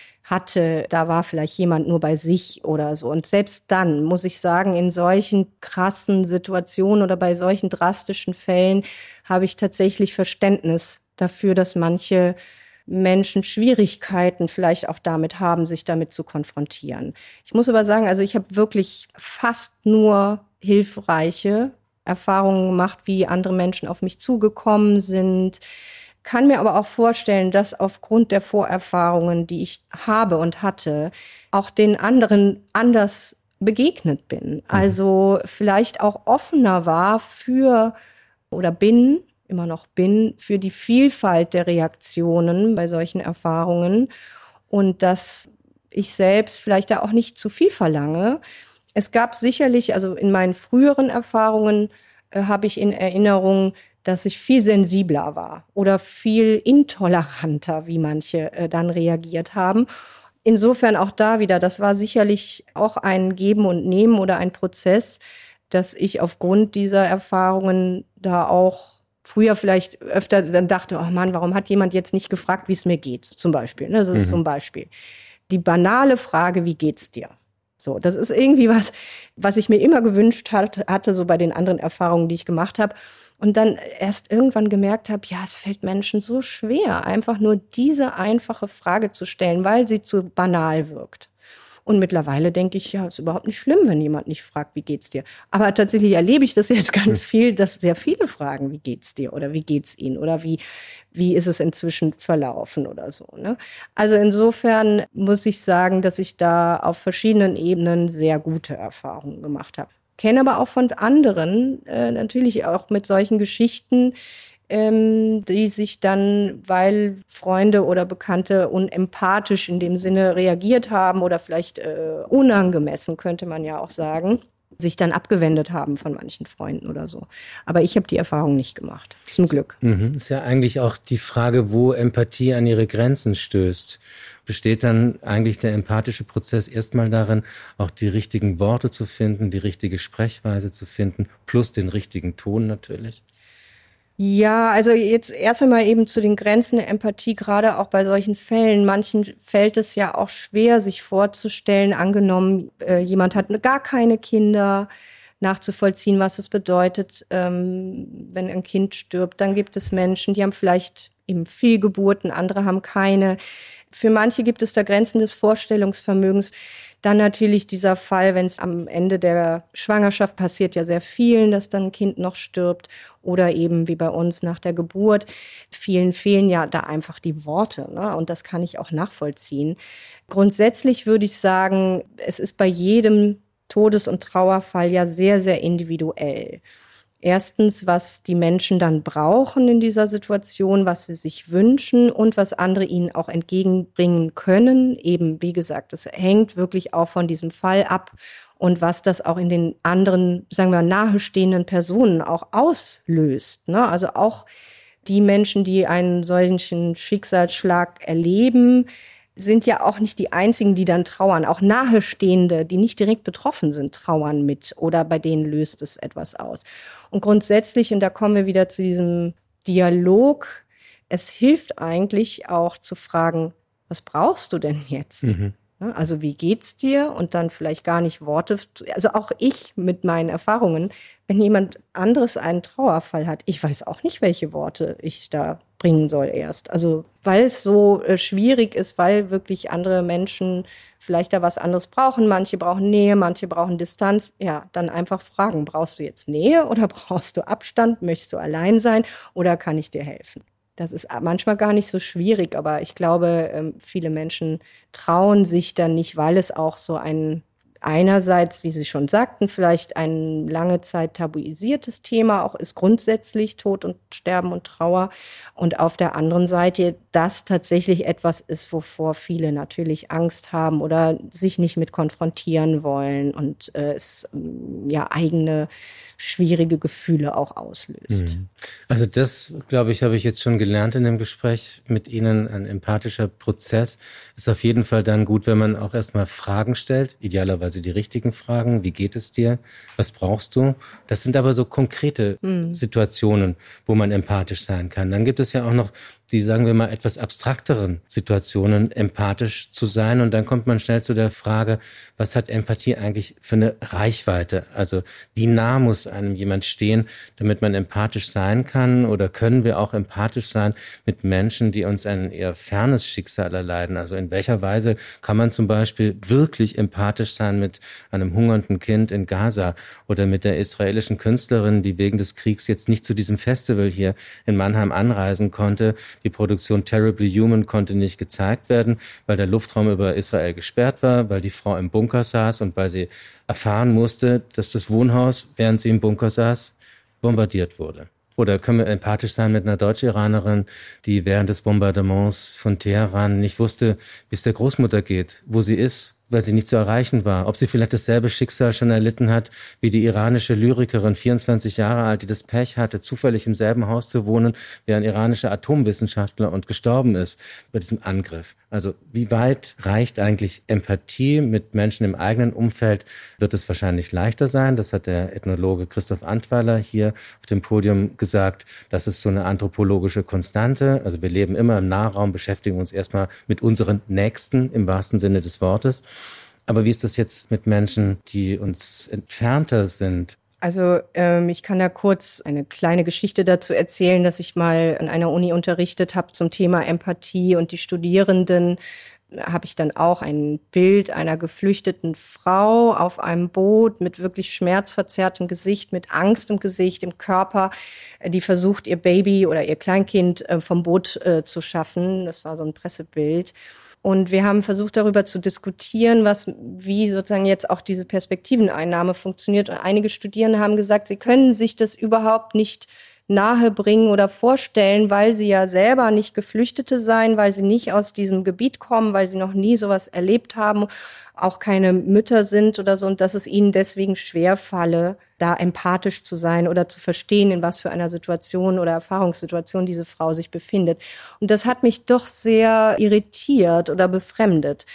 hatte, da war vielleicht jemand nur bei sich oder so. Und selbst dann, muss ich sagen, in solchen krassen Situationen oder bei solchen drastischen Fällen habe ich tatsächlich Verständnis dafür, dass manche Menschen Schwierigkeiten vielleicht auch damit haben, sich damit zu konfrontieren. Ich muss aber sagen, also ich habe wirklich fast nur hilfreiche Erfahrungen gemacht, wie andere Menschen auf mich zugekommen sind. Kann mir aber auch vorstellen, dass aufgrund der Vorerfahrungen, die ich habe und hatte, auch den anderen anders begegnet bin. Also vielleicht auch offener war immer noch bin, für die Vielfalt der Reaktionen bei solchen Erfahrungen und dass ich selbst vielleicht da auch nicht zu viel verlange. Es gab sicherlich, also in meinen früheren Erfahrungen habe ich in Erinnerung, dass ich viel sensibler war oder viel intoleranter, wie manche dann reagiert haben. Insofern auch da wieder, das war sicherlich auch ein Geben und Nehmen oder ein Prozess, dass ich aufgrund dieser Erfahrungen da auch früher vielleicht öfter dann dachte, oh Mann, warum hat jemand jetzt nicht gefragt, wie es mir geht, zum Beispiel. Das ist zum Beispiel die banale Frage, wie geht's dir? So, das ist irgendwie was ich mir immer gewünscht hatte, so bei den anderen Erfahrungen, die ich gemacht habe. Und dann erst irgendwann gemerkt habe, ja, es fällt Menschen so schwer, einfach nur diese einfache Frage zu stellen, weil sie zu banal wirkt. Und mittlerweile denke ich, ja, ist überhaupt nicht schlimm, wenn jemand nicht fragt, wie geht's dir? Aber tatsächlich erlebe ich das jetzt ganz viel, dass sehr viele fragen, wie geht's dir oder wie geht's ihnen oder wie ist es inzwischen verlaufen oder so, ne? Also insofern muss ich sagen, dass ich da auf verschiedenen Ebenen sehr gute Erfahrungen gemacht habe. Kenne aber auch von anderen, natürlich auch mit solchen Geschichten, die sich dann, weil Freunde oder Bekannte unempathisch in dem Sinne reagiert haben oder vielleicht unangemessen, könnte man ja auch sagen, sich dann abgewendet haben von manchen Freunden oder so. Aber ich habe die Erfahrung nicht gemacht, zum Glück. Ist ja eigentlich auch die Frage, wo Empathie an ihre Grenzen stößt. Besteht dann eigentlich der empathische Prozess erstmal darin, auch die richtigen Worte zu finden, die richtige Sprechweise zu finden, plus den richtigen Ton natürlich? Ja, also jetzt erst einmal eben zu den Grenzen der Empathie, gerade auch bei solchen Fällen. Manchen fällt es ja auch schwer, sich vorzustellen, angenommen, jemand hat gar keine Kinder, nachzuvollziehen, was es bedeutet, wenn ein Kind stirbt. Dann gibt es Menschen, die haben vielleicht eben Fehlgeburten, andere haben keine. Für manche gibt es da Grenzen des Vorstellungsvermögens. Dann natürlich dieser Fall, wenn es am Ende der Schwangerschaft passiert, ja sehr vielen, dass dann ein Kind noch stirbt oder eben wie bei uns nach der Geburt. Vielen fehlen ja da einfach die Worte, ne? Und das kann ich auch nachvollziehen. Grundsätzlich würde ich sagen, es ist bei jedem Todes- und Trauerfall ja sehr, sehr individuell. Erstens, was die Menschen dann brauchen in dieser Situation, was sie sich wünschen und was andere ihnen auch entgegenbringen können. Eben, wie gesagt, das hängt wirklich auch von diesem Fall ab und was das auch in den anderen, sagen wir, nahestehenden Personen auch auslöst, ne? Also auch die Menschen, die einen solchen Schicksalsschlag erleben, sind ja auch nicht die einzigen, die dann trauern. Auch Nahestehende, die nicht direkt betroffen sind, trauern mit oder bei denen löst es etwas aus. Und grundsätzlich, und da kommen wir wieder zu diesem Dialog, es hilft eigentlich auch zu fragen, was brauchst du denn jetzt? Also wie geht's dir? Und dann vielleicht gar nicht Worte, also auch ich mit meinen Erfahrungen, wenn jemand anderes einen Trauerfall hat, ich weiß auch nicht, welche Worte ich da bringen soll erst. Also weil es so schwierig ist, weil wirklich andere Menschen vielleicht da was anderes brauchen. Manche brauchen Nähe, manche brauchen Distanz. Ja, dann einfach fragen, brauchst du jetzt Nähe oder brauchst du Abstand? Möchtest du allein sein oder kann ich dir helfen? Das ist manchmal gar nicht so schwierig, aber ich glaube, viele Menschen trauen sich dann nicht, weil es auch so einerseits, wie Sie schon sagten, vielleicht ein lange Zeit tabuisiertes Thema auch ist, grundsätzlich Tod und Sterben und Trauer. Und auf der anderen Seite, das tatsächlich etwas ist, wovor viele natürlich Angst haben oder sich nicht mit konfrontieren wollen und es ja eigene schwierige Gefühle auch auslöst. Also das, glaube ich, habe ich jetzt schon gelernt in dem Gespräch mit Ihnen. Ein empathischer Prozess ist auf jeden Fall dann gut, wenn man auch erstmal Fragen stellt, idealerweise die richtigen Fragen. Wie geht es dir? Was brauchst du? Das sind aber so konkrete Situationen, wo man empathisch sein kann. Dann gibt es ja auch noch die, sagen wir mal, etwas abstrakteren Situationen, empathisch zu sein. Und dann kommt man schnell zu der Frage, was hat Empathie eigentlich für eine Reichweite? Also wie nah muss einem jemand stehen, damit man empathisch sein kann? Oder können wir auch empathisch sein mit Menschen, die uns ein eher fernes Schicksal erleiden? Also in welcher Weise kann man zum Beispiel wirklich empathisch sein mit einem hungernden Kind in Gaza oder mit der israelischen Künstlerin, die wegen des Kriegs jetzt nicht zu diesem Festival hier in Mannheim anreisen konnte? Die Produktion Terribly Human konnte nicht gezeigt werden, weil der Luftraum über Israel gesperrt war, weil die Frau im Bunker saß und weil sie erfahren musste, dass das Wohnhaus, während sie im Bunker saß, bombardiert wurde. Oder können wir empathisch sein mit einer Deutsch-Iranerin, die während des Bombardements von Teheran nicht wusste, wie es der Großmutter geht, wo sie ist, weil sie nicht zu erreichen war. Ob sie vielleicht dasselbe Schicksal schon erlitten hat wie die iranische Lyrikerin, 24 Jahre alt, die das Pech hatte, zufällig im selben Haus zu wohnen wie ein iranischer Atomwissenschaftler und gestorben ist bei diesem Angriff. Also wie weit reicht eigentlich Empathie mit Menschen im eigenen Umfeld? Wird es wahrscheinlich leichter sein. Das hat der Ethnologe Christoph Antweiler hier auf dem Podium gesagt. Das ist so eine anthropologische Konstante. Also wir leben immer im Nahraum, beschäftigen uns erstmal mit unseren Nächsten im wahrsten Sinne des Wortes. Aber wie ist das jetzt mit Menschen, die uns entfernter sind? Also ich kann da kurz eine kleine Geschichte dazu erzählen, dass ich mal an einer Uni unterrichtet habe zum Thema Empathie und die Studierenden habe ich dann auch ein Bild einer geflüchteten Frau auf einem Boot mit wirklich schmerzverzerrtem Gesicht, mit Angst im Gesicht, im Körper, die versucht, ihr Baby oder ihr Kleinkind vom Boot zu schaffen. Das war so ein Pressebild. Und wir haben versucht, darüber zu diskutieren, wie sozusagen jetzt auch diese Perspektiveneinnahme funktioniert. Und einige Studierende haben gesagt, sie können sich das überhaupt nicht nahebringen oder vorstellen, weil sie ja selber nicht Geflüchtete seien, weil sie nicht aus diesem Gebiet kommen, weil sie noch nie sowas erlebt haben, auch keine Mütter sind oder so, und dass es ihnen deswegen schwerfalle, da empathisch zu sein oder zu verstehen, in was für einer Situation oder Erfahrungssituation diese Frau sich befindet. Und das hat mich doch sehr irritiert oder befremdet.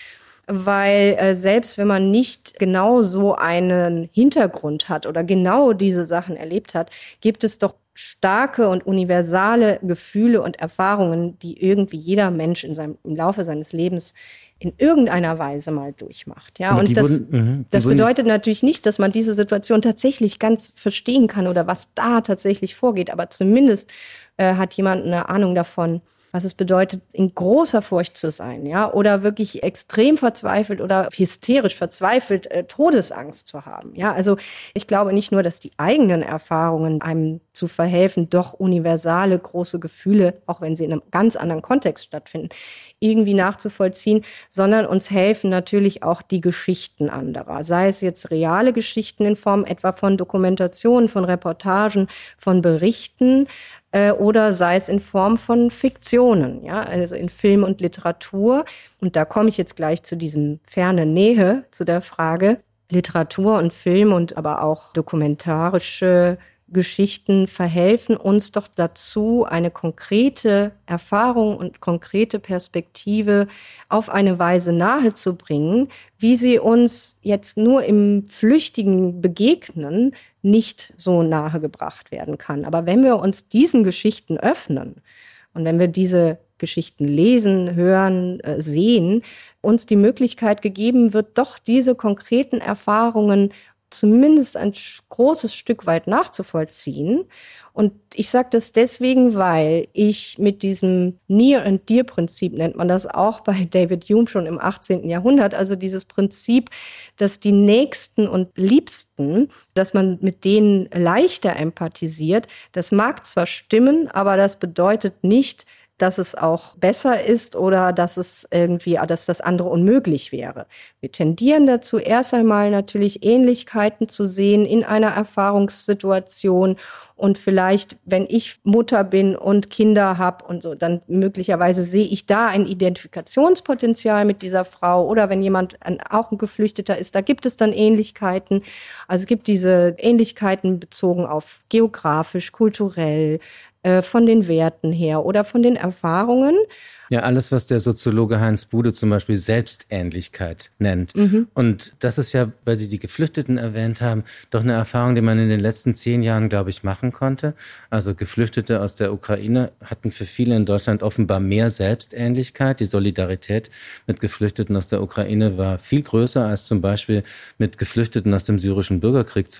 Weil selbst wenn man nicht genau so einen Hintergrund hat oder genau diese Sachen erlebt hat, gibt es doch starke und universale Gefühle und Erfahrungen, die irgendwie jeder Mensch im Laufe seines Lebens in irgendeiner Weise mal durchmacht. Ja, aber und das bedeutet natürlich nicht, dass man diese Situation tatsächlich ganz verstehen kann oder was da tatsächlich vorgeht, aber zumindest hat jemand eine Ahnung davon, was es bedeutet, in großer Furcht zu sein, ja, oder wirklich extrem verzweifelt oder hysterisch verzweifelt Todesangst zu haben, ja. Also ich glaube nicht nur, dass die eigenen Erfahrungen einem zu verhelfen, doch universale große Gefühle, auch wenn sie in einem ganz anderen Kontext stattfinden, irgendwie nachzuvollziehen, sondern uns helfen natürlich auch die Geschichten anderer, sei es jetzt reale Geschichten in Form etwa von Dokumentationen, von Reportagen, von Berichten, oder sei es in Form von Fiktionen, ja, also in Film und Literatur. Und da komme ich jetzt gleich zu diesem ferne Nähe, zu der Frage. Literatur und Film und aber auch dokumentarische Geschichten verhelfen uns doch dazu, eine konkrete Erfahrung und konkrete Perspektive auf eine Weise nahezubringen, wie sie uns jetzt nur im flüchtigen Begegnen nicht so nahe gebracht werden kann. Aber wenn wir uns diesen Geschichten öffnen und wenn wir diese Geschichten lesen, hören, sehen, uns die Möglichkeit gegeben wird, doch diese konkreten Erfahrungen zumindest ein großes Stück weit nachzuvollziehen. Und ich sage das deswegen, weil ich mit diesem Near-and-Dear-Prinzip, nennt man das auch bei David Hume schon im 18. Jahrhundert, also dieses Prinzip, dass die Nächsten und Liebsten, dass man mit denen leichter empathisiert, das mag zwar stimmen, aber das bedeutet nicht, dass es auch besser ist oder dass dass das andere unmöglich wäre. Wir tendieren dazu, erst einmal natürlich Ähnlichkeiten zu sehen in einer Erfahrungssituation und vielleicht, wenn ich Mutter bin und Kinder habe und so, dann möglicherweise sehe ich da ein Identifikationspotenzial mit dieser Frau, oder wenn jemand auch ein Geflüchteter ist, da gibt es dann Ähnlichkeiten. Also es gibt diese Ähnlichkeiten bezogen auf geografisch, kulturell, von den Werten her oder von den Erfahrungen. Ja, alles, was der Soziologe Heinz Bude zum Beispiel Selbstähnlichkeit nennt. Und das ist ja, weil Sie die Geflüchteten erwähnt haben, doch eine Erfahrung, die man in den letzten 10 Jahren, glaube ich, machen konnte. Also Geflüchtete aus der Ukraine hatten für viele in Deutschland offenbar mehr Selbstähnlichkeit. Die Solidarität mit Geflüchteten aus der Ukraine war viel größer als zum Beispiel mit Geflüchteten aus dem syrischen Bürgerkrieg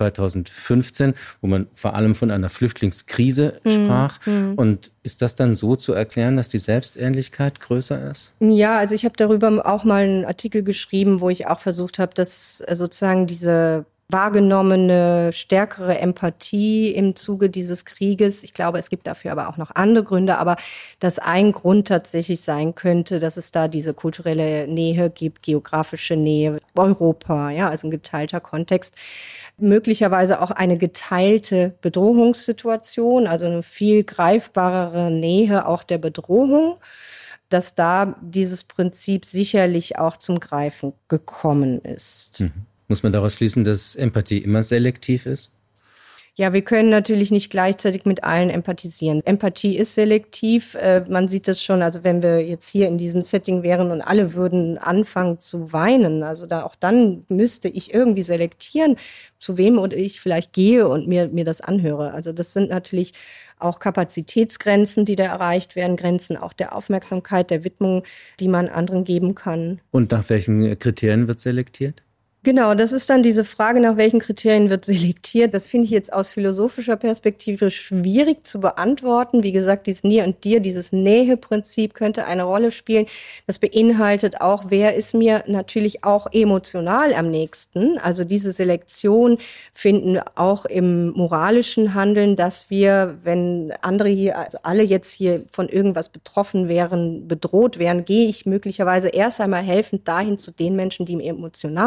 2015, wo man vor allem von einer Flüchtlingskrise sprach. Und ist das dann so zu erklären, dass die Selbstähnlichkeit größer ist? Ja, also ich habe darüber auch mal einen Artikel geschrieben, wo ich auch versucht habe, dass sozusagen diese wahrgenommene, stärkere Empathie im Zuge dieses Krieges, ich glaube, es gibt dafür aber auch noch andere Gründe, aber dass ein Grund tatsächlich sein könnte, dass es da diese kulturelle Nähe gibt, geografische Nähe, Europa, ja, also ein geteilter Kontext, möglicherweise auch eine geteilte Bedrohungssituation, also eine viel greifbarere Nähe auch der Bedrohung, dass da dieses Prinzip sicherlich auch zum Greifen gekommen ist. Muss man daraus schließen, dass Empathie immer selektiv ist? Ja, wir können natürlich nicht gleichzeitig mit allen empathisieren. Empathie ist selektiv. Man sieht das schon, also wenn wir jetzt hier in diesem Setting wären und alle würden anfangen zu weinen, also auch dann müsste ich irgendwie selektieren, zu wem oder ich vielleicht gehe und mir das anhöre. Also das sind natürlich auch Kapazitätsgrenzen, die da erreicht werden, Grenzen auch der Aufmerksamkeit, der Widmung, die man anderen geben kann. Und nach welchen Kriterien wird selektiert? Genau, das ist dann diese Frage, nach welchen Kriterien wird selektiert. Das finde ich jetzt aus philosophischer Perspektive schwierig zu beantworten. Wie gesagt, dieses Near and Dear, dieses Näheprinzip könnte eine Rolle spielen. Das beinhaltet auch, wer ist mir natürlich auch emotional am nächsten. Also diese Selektion finden auch im moralischen Handeln, dass wir, wenn andere hier, also alle jetzt hier von irgendwas betroffen wären, bedroht wären, gehe ich möglicherweise erst einmal helfend dahin zu den Menschen, die mir emotional auch am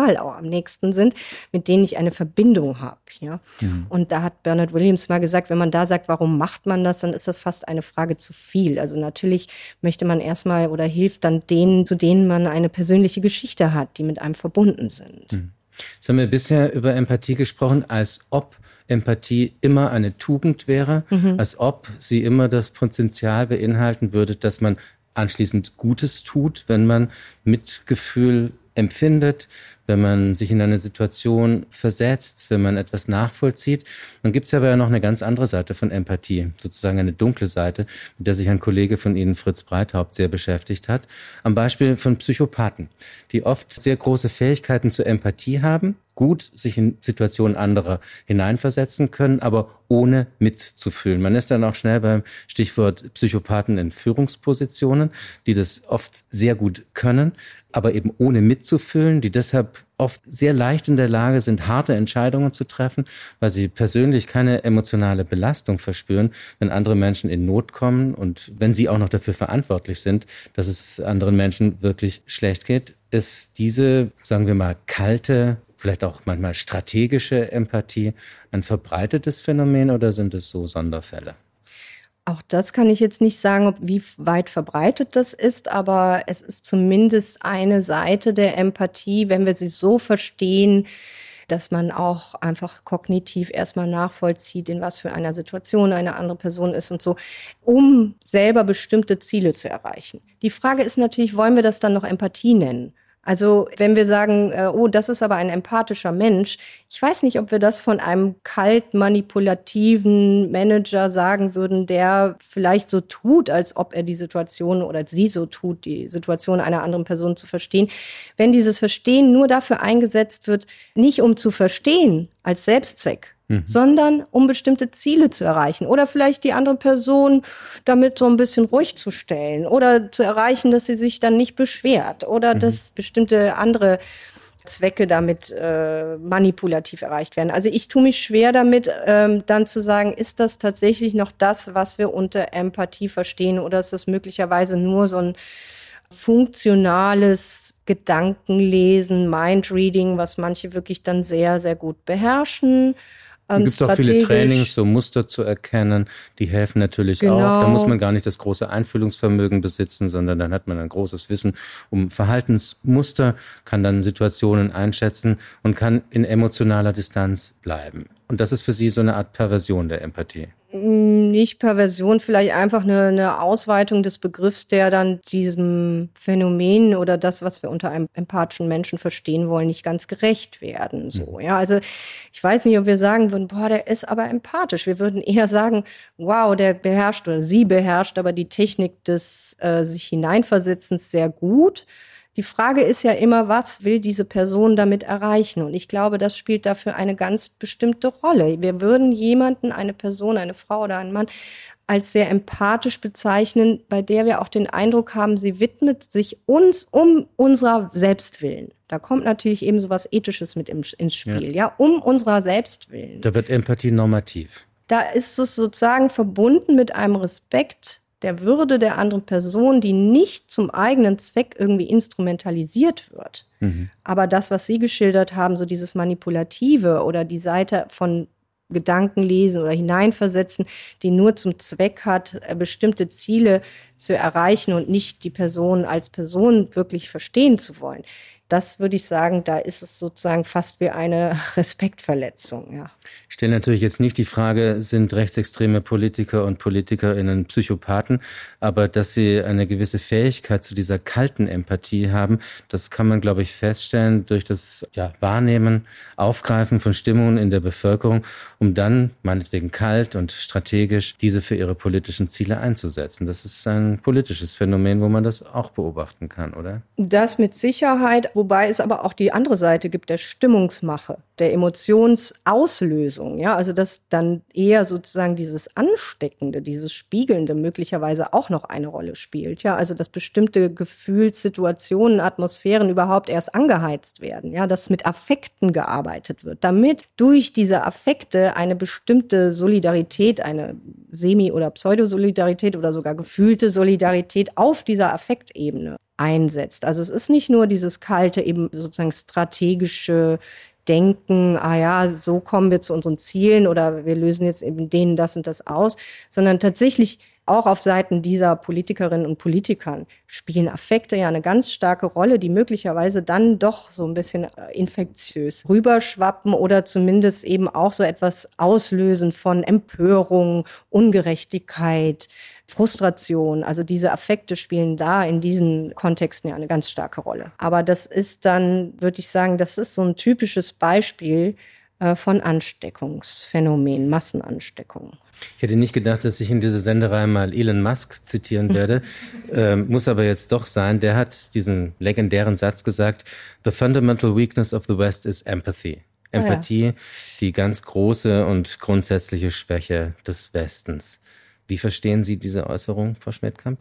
am nächsten sind, mit denen ich eine Verbindung habe. Ja? Und da hat Bernard Williams mal gesagt, wenn man da sagt, warum macht man das, dann ist das fast eine Frage zu viel. Also natürlich möchte man erstmal oder hilft dann denen, zu denen man eine persönliche Geschichte hat, die mit einem verbunden sind. Jetzt haben wir bisher über Empathie gesprochen, als ob Empathie immer eine Tugend wäre, als ob sie immer das Potenzial beinhalten würde, dass man anschließend Gutes tut, wenn man Mitgefühl empfindet, wenn man sich in eine Situation versetzt, wenn man etwas nachvollzieht. Dann gibt es aber ja noch eine ganz andere Seite von Empathie, sozusagen eine dunkle Seite, mit der sich ein Kollege von Ihnen, Fritz Breithaupt, sehr beschäftigt hat. Am Beispiel von Psychopathen, die oft sehr große Fähigkeiten zur Empathie haben, gut sich in Situationen anderer hineinversetzen können, aber ohne mitzufühlen. Man ist dann auch schnell beim Stichwort Psychopathen in Führungspositionen, die das oft sehr gut können, aber eben ohne mitzufühlen, die deshalb oft sehr leicht in der Lage sind, harte Entscheidungen zu treffen, weil sie persönlich keine emotionale Belastung verspüren, wenn andere Menschen in Not kommen und wenn sie auch noch dafür verantwortlich sind, dass es anderen Menschen wirklich schlecht geht. Ist diese, sagen wir mal, kalte, vielleicht auch manchmal strategische Empathie ein verbreitetes Phänomen oder sind es so Sonderfälle? Auch das kann ich jetzt nicht sagen, wie weit verbreitet das ist, aber es ist zumindest eine Seite der Empathie, wenn wir sie so verstehen, dass man auch einfach kognitiv erstmal nachvollzieht, in was für einer Situation eine andere Person ist und so, um selber bestimmte Ziele zu erreichen. Die Frage ist natürlich, wollen wir das dann noch Empathie nennen? Also wenn wir sagen, oh, das ist aber ein empathischer Mensch, ich weiß nicht, ob wir das von einem kalt manipulativen Manager sagen würden, der vielleicht so tut, als ob er die Situation oder sie so tut, die Situation einer anderen Person zu verstehen. Wenn dieses Verstehen nur dafür eingesetzt wird, nicht um zu verstehen als Selbstzweck, sondern um bestimmte Ziele zu erreichen oder vielleicht die andere Person damit so ein bisschen ruhig zu stellen oder zu erreichen, dass sie sich dann nicht beschwert oder dass bestimmte andere Zwecke damit manipulativ erreicht werden. Also ich tue mich schwer damit, dann zu sagen, ist das tatsächlich noch das, was wir unter Empathie verstehen oder ist das möglicherweise nur so ein funktionales Gedankenlesen, Mindreading, was manche wirklich dann sehr, sehr gut beherrschen. Es gibt auch viele Trainings, so Muster zu erkennen, die helfen natürlich auch. Da muss man gar nicht das große Einfühlungsvermögen besitzen, sondern dann hat man ein großes Wissen um Verhaltensmuster, kann dann Situationen einschätzen und kann in emotionaler Distanz bleiben. Und das ist für Sie so eine Art Perversion der Empathie. Nicht Perversion, vielleicht einfach eine Ausweitung des Begriffs, der dann diesem Phänomen oder das, was wir unter einem empathischen Menschen verstehen wollen, nicht ganz gerecht werden. So, ja, also ich weiß nicht, ob wir sagen würden, boah, der ist aber empathisch. Wir würden eher sagen, wow, der beherrscht oder sie beherrscht aber die Technik des sich hineinversetzens sehr gut. Die Frage ist ja immer, was will diese Person damit erreichen? Und ich glaube, das spielt dafür eine ganz bestimmte Rolle. Wir würden jemanden, eine Person, eine Frau oder einen Mann, als sehr empathisch bezeichnen, bei der wir auch den Eindruck haben, sie widmet sich uns um unserer Selbstwillen. Da kommt natürlich eben sowas Ethisches mit ins Spiel, ja, um unserer Selbstwillen. Da wird Empathie normativ. Da ist es sozusagen verbunden mit einem Respekt der Würde der anderen Person, die nicht zum eigenen Zweck irgendwie instrumentalisiert wird. Aber das, was Sie geschildert haben, so dieses Manipulative oder die Seite von Gedanken lesen oder hineinversetzen, die nur zum Zweck hat, bestimmte Ziele zu erreichen und nicht die Person als Person wirklich verstehen zu wollen. Das würde ich sagen, da ist es sozusagen fast wie eine Respektverletzung, ja. Ich stelle natürlich jetzt nicht die Frage, sind rechtsextreme Politiker und PolitikerInnen Psychopathen, aber dass sie eine gewisse Fähigkeit zu dieser kalten Empathie haben, das kann man, glaube ich, feststellen durch das Wahrnehmen, Aufgreifen von Stimmungen in der Bevölkerung, um dann meinetwegen kalt und strategisch diese für ihre politischen Ziele einzusetzen. Das ist ein politisches Phänomen, wo man das auch beobachten kann, oder? Das mit Sicherheit, wobei es aber auch die andere Seite gibt, der Stimmungsmache, der Emotionsauslösung, ja, also dass dann eher sozusagen dieses Ansteckende, dieses Spiegelnde möglicherweise auch noch eine Rolle spielt, ja, also dass bestimmte Gefühlssituationen, Atmosphären überhaupt erst angeheizt werden, ja, dass mit Affekten gearbeitet wird, damit durch diese Affekte eine bestimmte Solidarität, eine Semi- oder Pseudosolidarität oder sogar gefühlte Solidarität auf dieser Affektebene einsetzt. Also es ist nicht nur dieses kalte, eben sozusagen strategische Denken, so kommen wir zu unseren Zielen oder wir lösen jetzt eben denen das und das aus, sondern tatsächlich auch auf Seiten dieser Politikerinnen und Politikern spielen Affekte ja eine ganz starke Rolle, die möglicherweise dann doch so ein bisschen infektiös rüberschwappen oder zumindest eben auch so etwas auslösen von Empörung, Ungerechtigkeit, Frustration. Also diese Affekte spielen da in diesen Kontexten ja eine ganz starke Rolle. Aber das ist dann, würde ich sagen, das ist so ein typisches Beispiel von Ansteckungsphänomen, Massenansteckung. Ich hätte nicht gedacht, dass ich in dieser Sendereihe mal Elon Musk zitieren werde, muss aber jetzt doch sein. Der hat diesen legendären Satz gesagt, "The fundamental weakness of the West is empathy." Empathie, die ganz große und grundsätzliche Schwäche des Westens. Wie verstehen Sie diese Äußerung, Frau Schmidtkamp?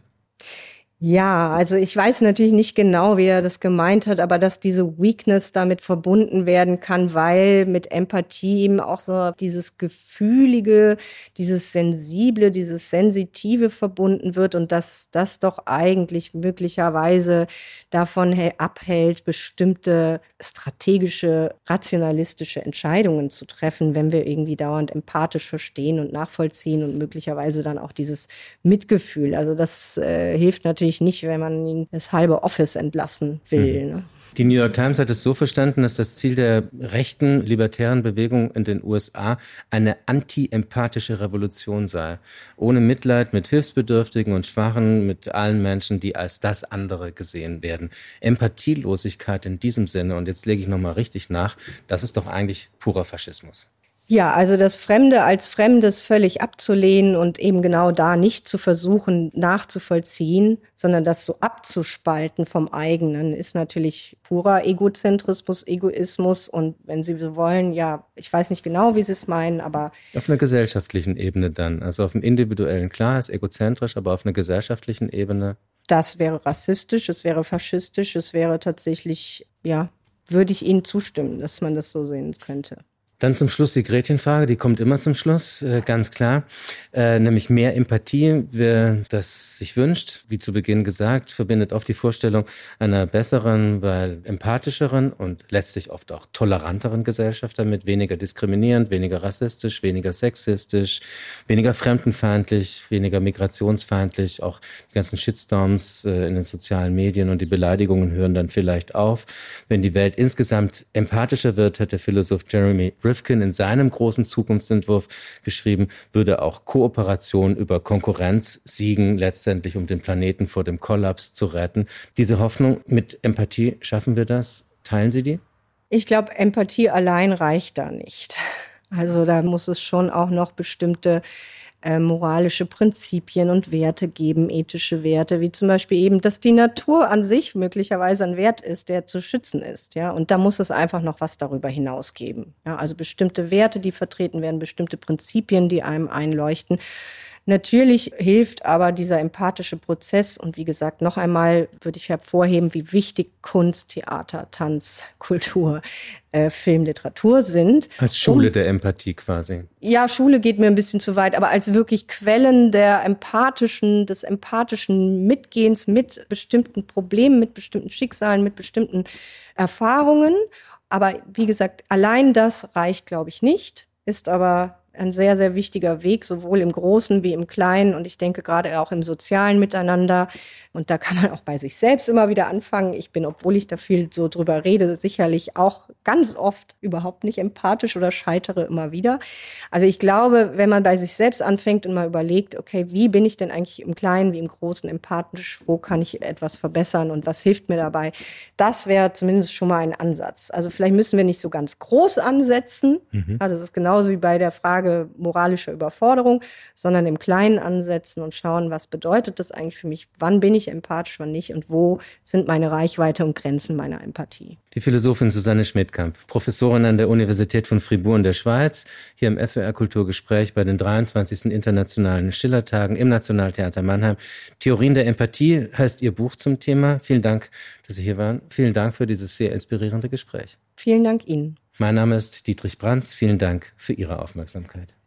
Ja, also ich weiß natürlich nicht genau, wie er das gemeint hat, aber dass diese Weakness damit verbunden werden kann, weil mit Empathie eben auch so dieses Gefühlige, dieses Sensible, dieses Sensitive verbunden wird und dass das doch eigentlich möglicherweise davon abhält, bestimmte strategische, rationalistische Entscheidungen zu treffen, wenn wir irgendwie dauernd empathisch verstehen und nachvollziehen und möglicherweise dann auch dieses Mitgefühl. Also das hilft natürlich nicht, wenn man das halbe Office entlassen will. Ne? Die New York Times hat es so verstanden, dass das Ziel der rechten, libertären Bewegung in den USA eine anti-empathische Revolution sei. Ohne Mitleid mit Hilfsbedürftigen und Schwachen, mit allen Menschen, die als das andere gesehen werden. Empathielosigkeit in diesem Sinne, und jetzt lege ich nochmal richtig nach, das ist doch eigentlich purer Faschismus. Ja, also das Fremde als Fremdes völlig abzulehnen und eben genau da nicht zu versuchen nachzuvollziehen, sondern das so abzuspalten vom eigenen, ist natürlich purer Egozentrismus, Egoismus und wenn Sie so wollen, ja, ich weiß nicht genau, wie Sie es meinen, aber... Auf einer gesellschaftlichen Ebene dann, also auf dem individuellen, klar, ist egozentrisch, aber auf einer gesellschaftlichen Ebene... Das wäre rassistisch, es wäre faschistisch, es wäre tatsächlich, ja, würde ich Ihnen zustimmen, dass man das so sehen könnte. Dann zum Schluss die Gretchenfrage, die kommt immer zum Schluss, ganz klar, nämlich mehr Empathie. Wer das sich wünscht, wie zu Beginn gesagt, verbindet oft die Vorstellung einer besseren, weil empathischeren und letztlich oft auch toleranteren Gesellschaft damit, weniger diskriminierend, weniger rassistisch, weniger sexistisch, weniger fremdenfeindlich, weniger migrationsfeindlich. Auch die ganzen Shitstorms in den sozialen Medien und die Beleidigungen hören dann vielleicht auf. Wenn die Welt insgesamt empathischer wird, hat der Philosoph Jeremy Rifkin in seinem großen Zukunftsentwurf geschrieben, würde auch Kooperation über Konkurrenz siegen, letztendlich um den Planeten vor dem Kollaps zu retten. Diese Hoffnung, mit Empathie schaffen wir das? Teilen Sie die? Ich glaube, Empathie allein reicht da nicht. Also da muss es schon auch noch bestimmte moralische Prinzipien und Werte geben, ethische Werte, wie zum Beispiel eben, dass die Natur an sich möglicherweise ein Wert ist, der zu schützen ist, ja. Und da muss es einfach noch was darüber hinaus geben. Ja, also bestimmte Werte, die vertreten werden, bestimmte Prinzipien, die einem einleuchten. Natürlich hilft aber dieser empathische Prozess und wie gesagt, noch einmal würde ich hervorheben, wie wichtig Kunst, Theater, Tanz, Kultur, Film, Literatur sind. Als Schule der Empathie quasi. Ja, Schule geht mir ein bisschen zu weit, aber als wirklich Quellen des empathischen Mitgehens mit bestimmten Problemen, mit bestimmten Schicksalen, mit bestimmten Erfahrungen. Aber wie gesagt, allein das reicht, glaube ich, nicht, ist aber ein sehr, sehr wichtiger Weg, sowohl im Großen wie im Kleinen und ich denke gerade auch im sozialen Miteinander. Und da kann man auch bei sich selbst immer wieder anfangen. Ich bin, obwohl ich da viel so drüber rede, sicherlich auch ganz oft überhaupt nicht empathisch oder scheitere immer wieder. Also ich glaube, wenn man bei sich selbst anfängt und mal überlegt, okay, wie bin ich denn eigentlich im Kleinen wie im Großen empathisch? Wo kann ich etwas verbessern und was hilft mir dabei? Das wäre zumindest schon mal ein Ansatz. Also vielleicht müssen wir nicht so ganz groß ansetzen. Ja, das ist genauso wie bei der Frage moralischer Überforderung, sondern im Kleinen ansetzen und schauen, was bedeutet das eigentlich für mich? Wann bin ich empathisch, wann nicht? Und wo sind meine Reichweite und Grenzen meiner Empathie? Die Philosophin Susanne Schmidtkamp, Professorin an der Universität von Fribourg in der Schweiz, hier im SWR Kulturgespräch bei den 23. Internationalen Schillertagen im Nationaltheater Mannheim. Theorien der Empathie heißt Ihr Buch zum Thema. Vielen Dank, dass Sie hier waren. Vielen Dank für dieses sehr inspirierende Gespräch. Vielen Dank Ihnen. Mein Name ist Dietrich Brands. Vielen Dank für Ihre Aufmerksamkeit.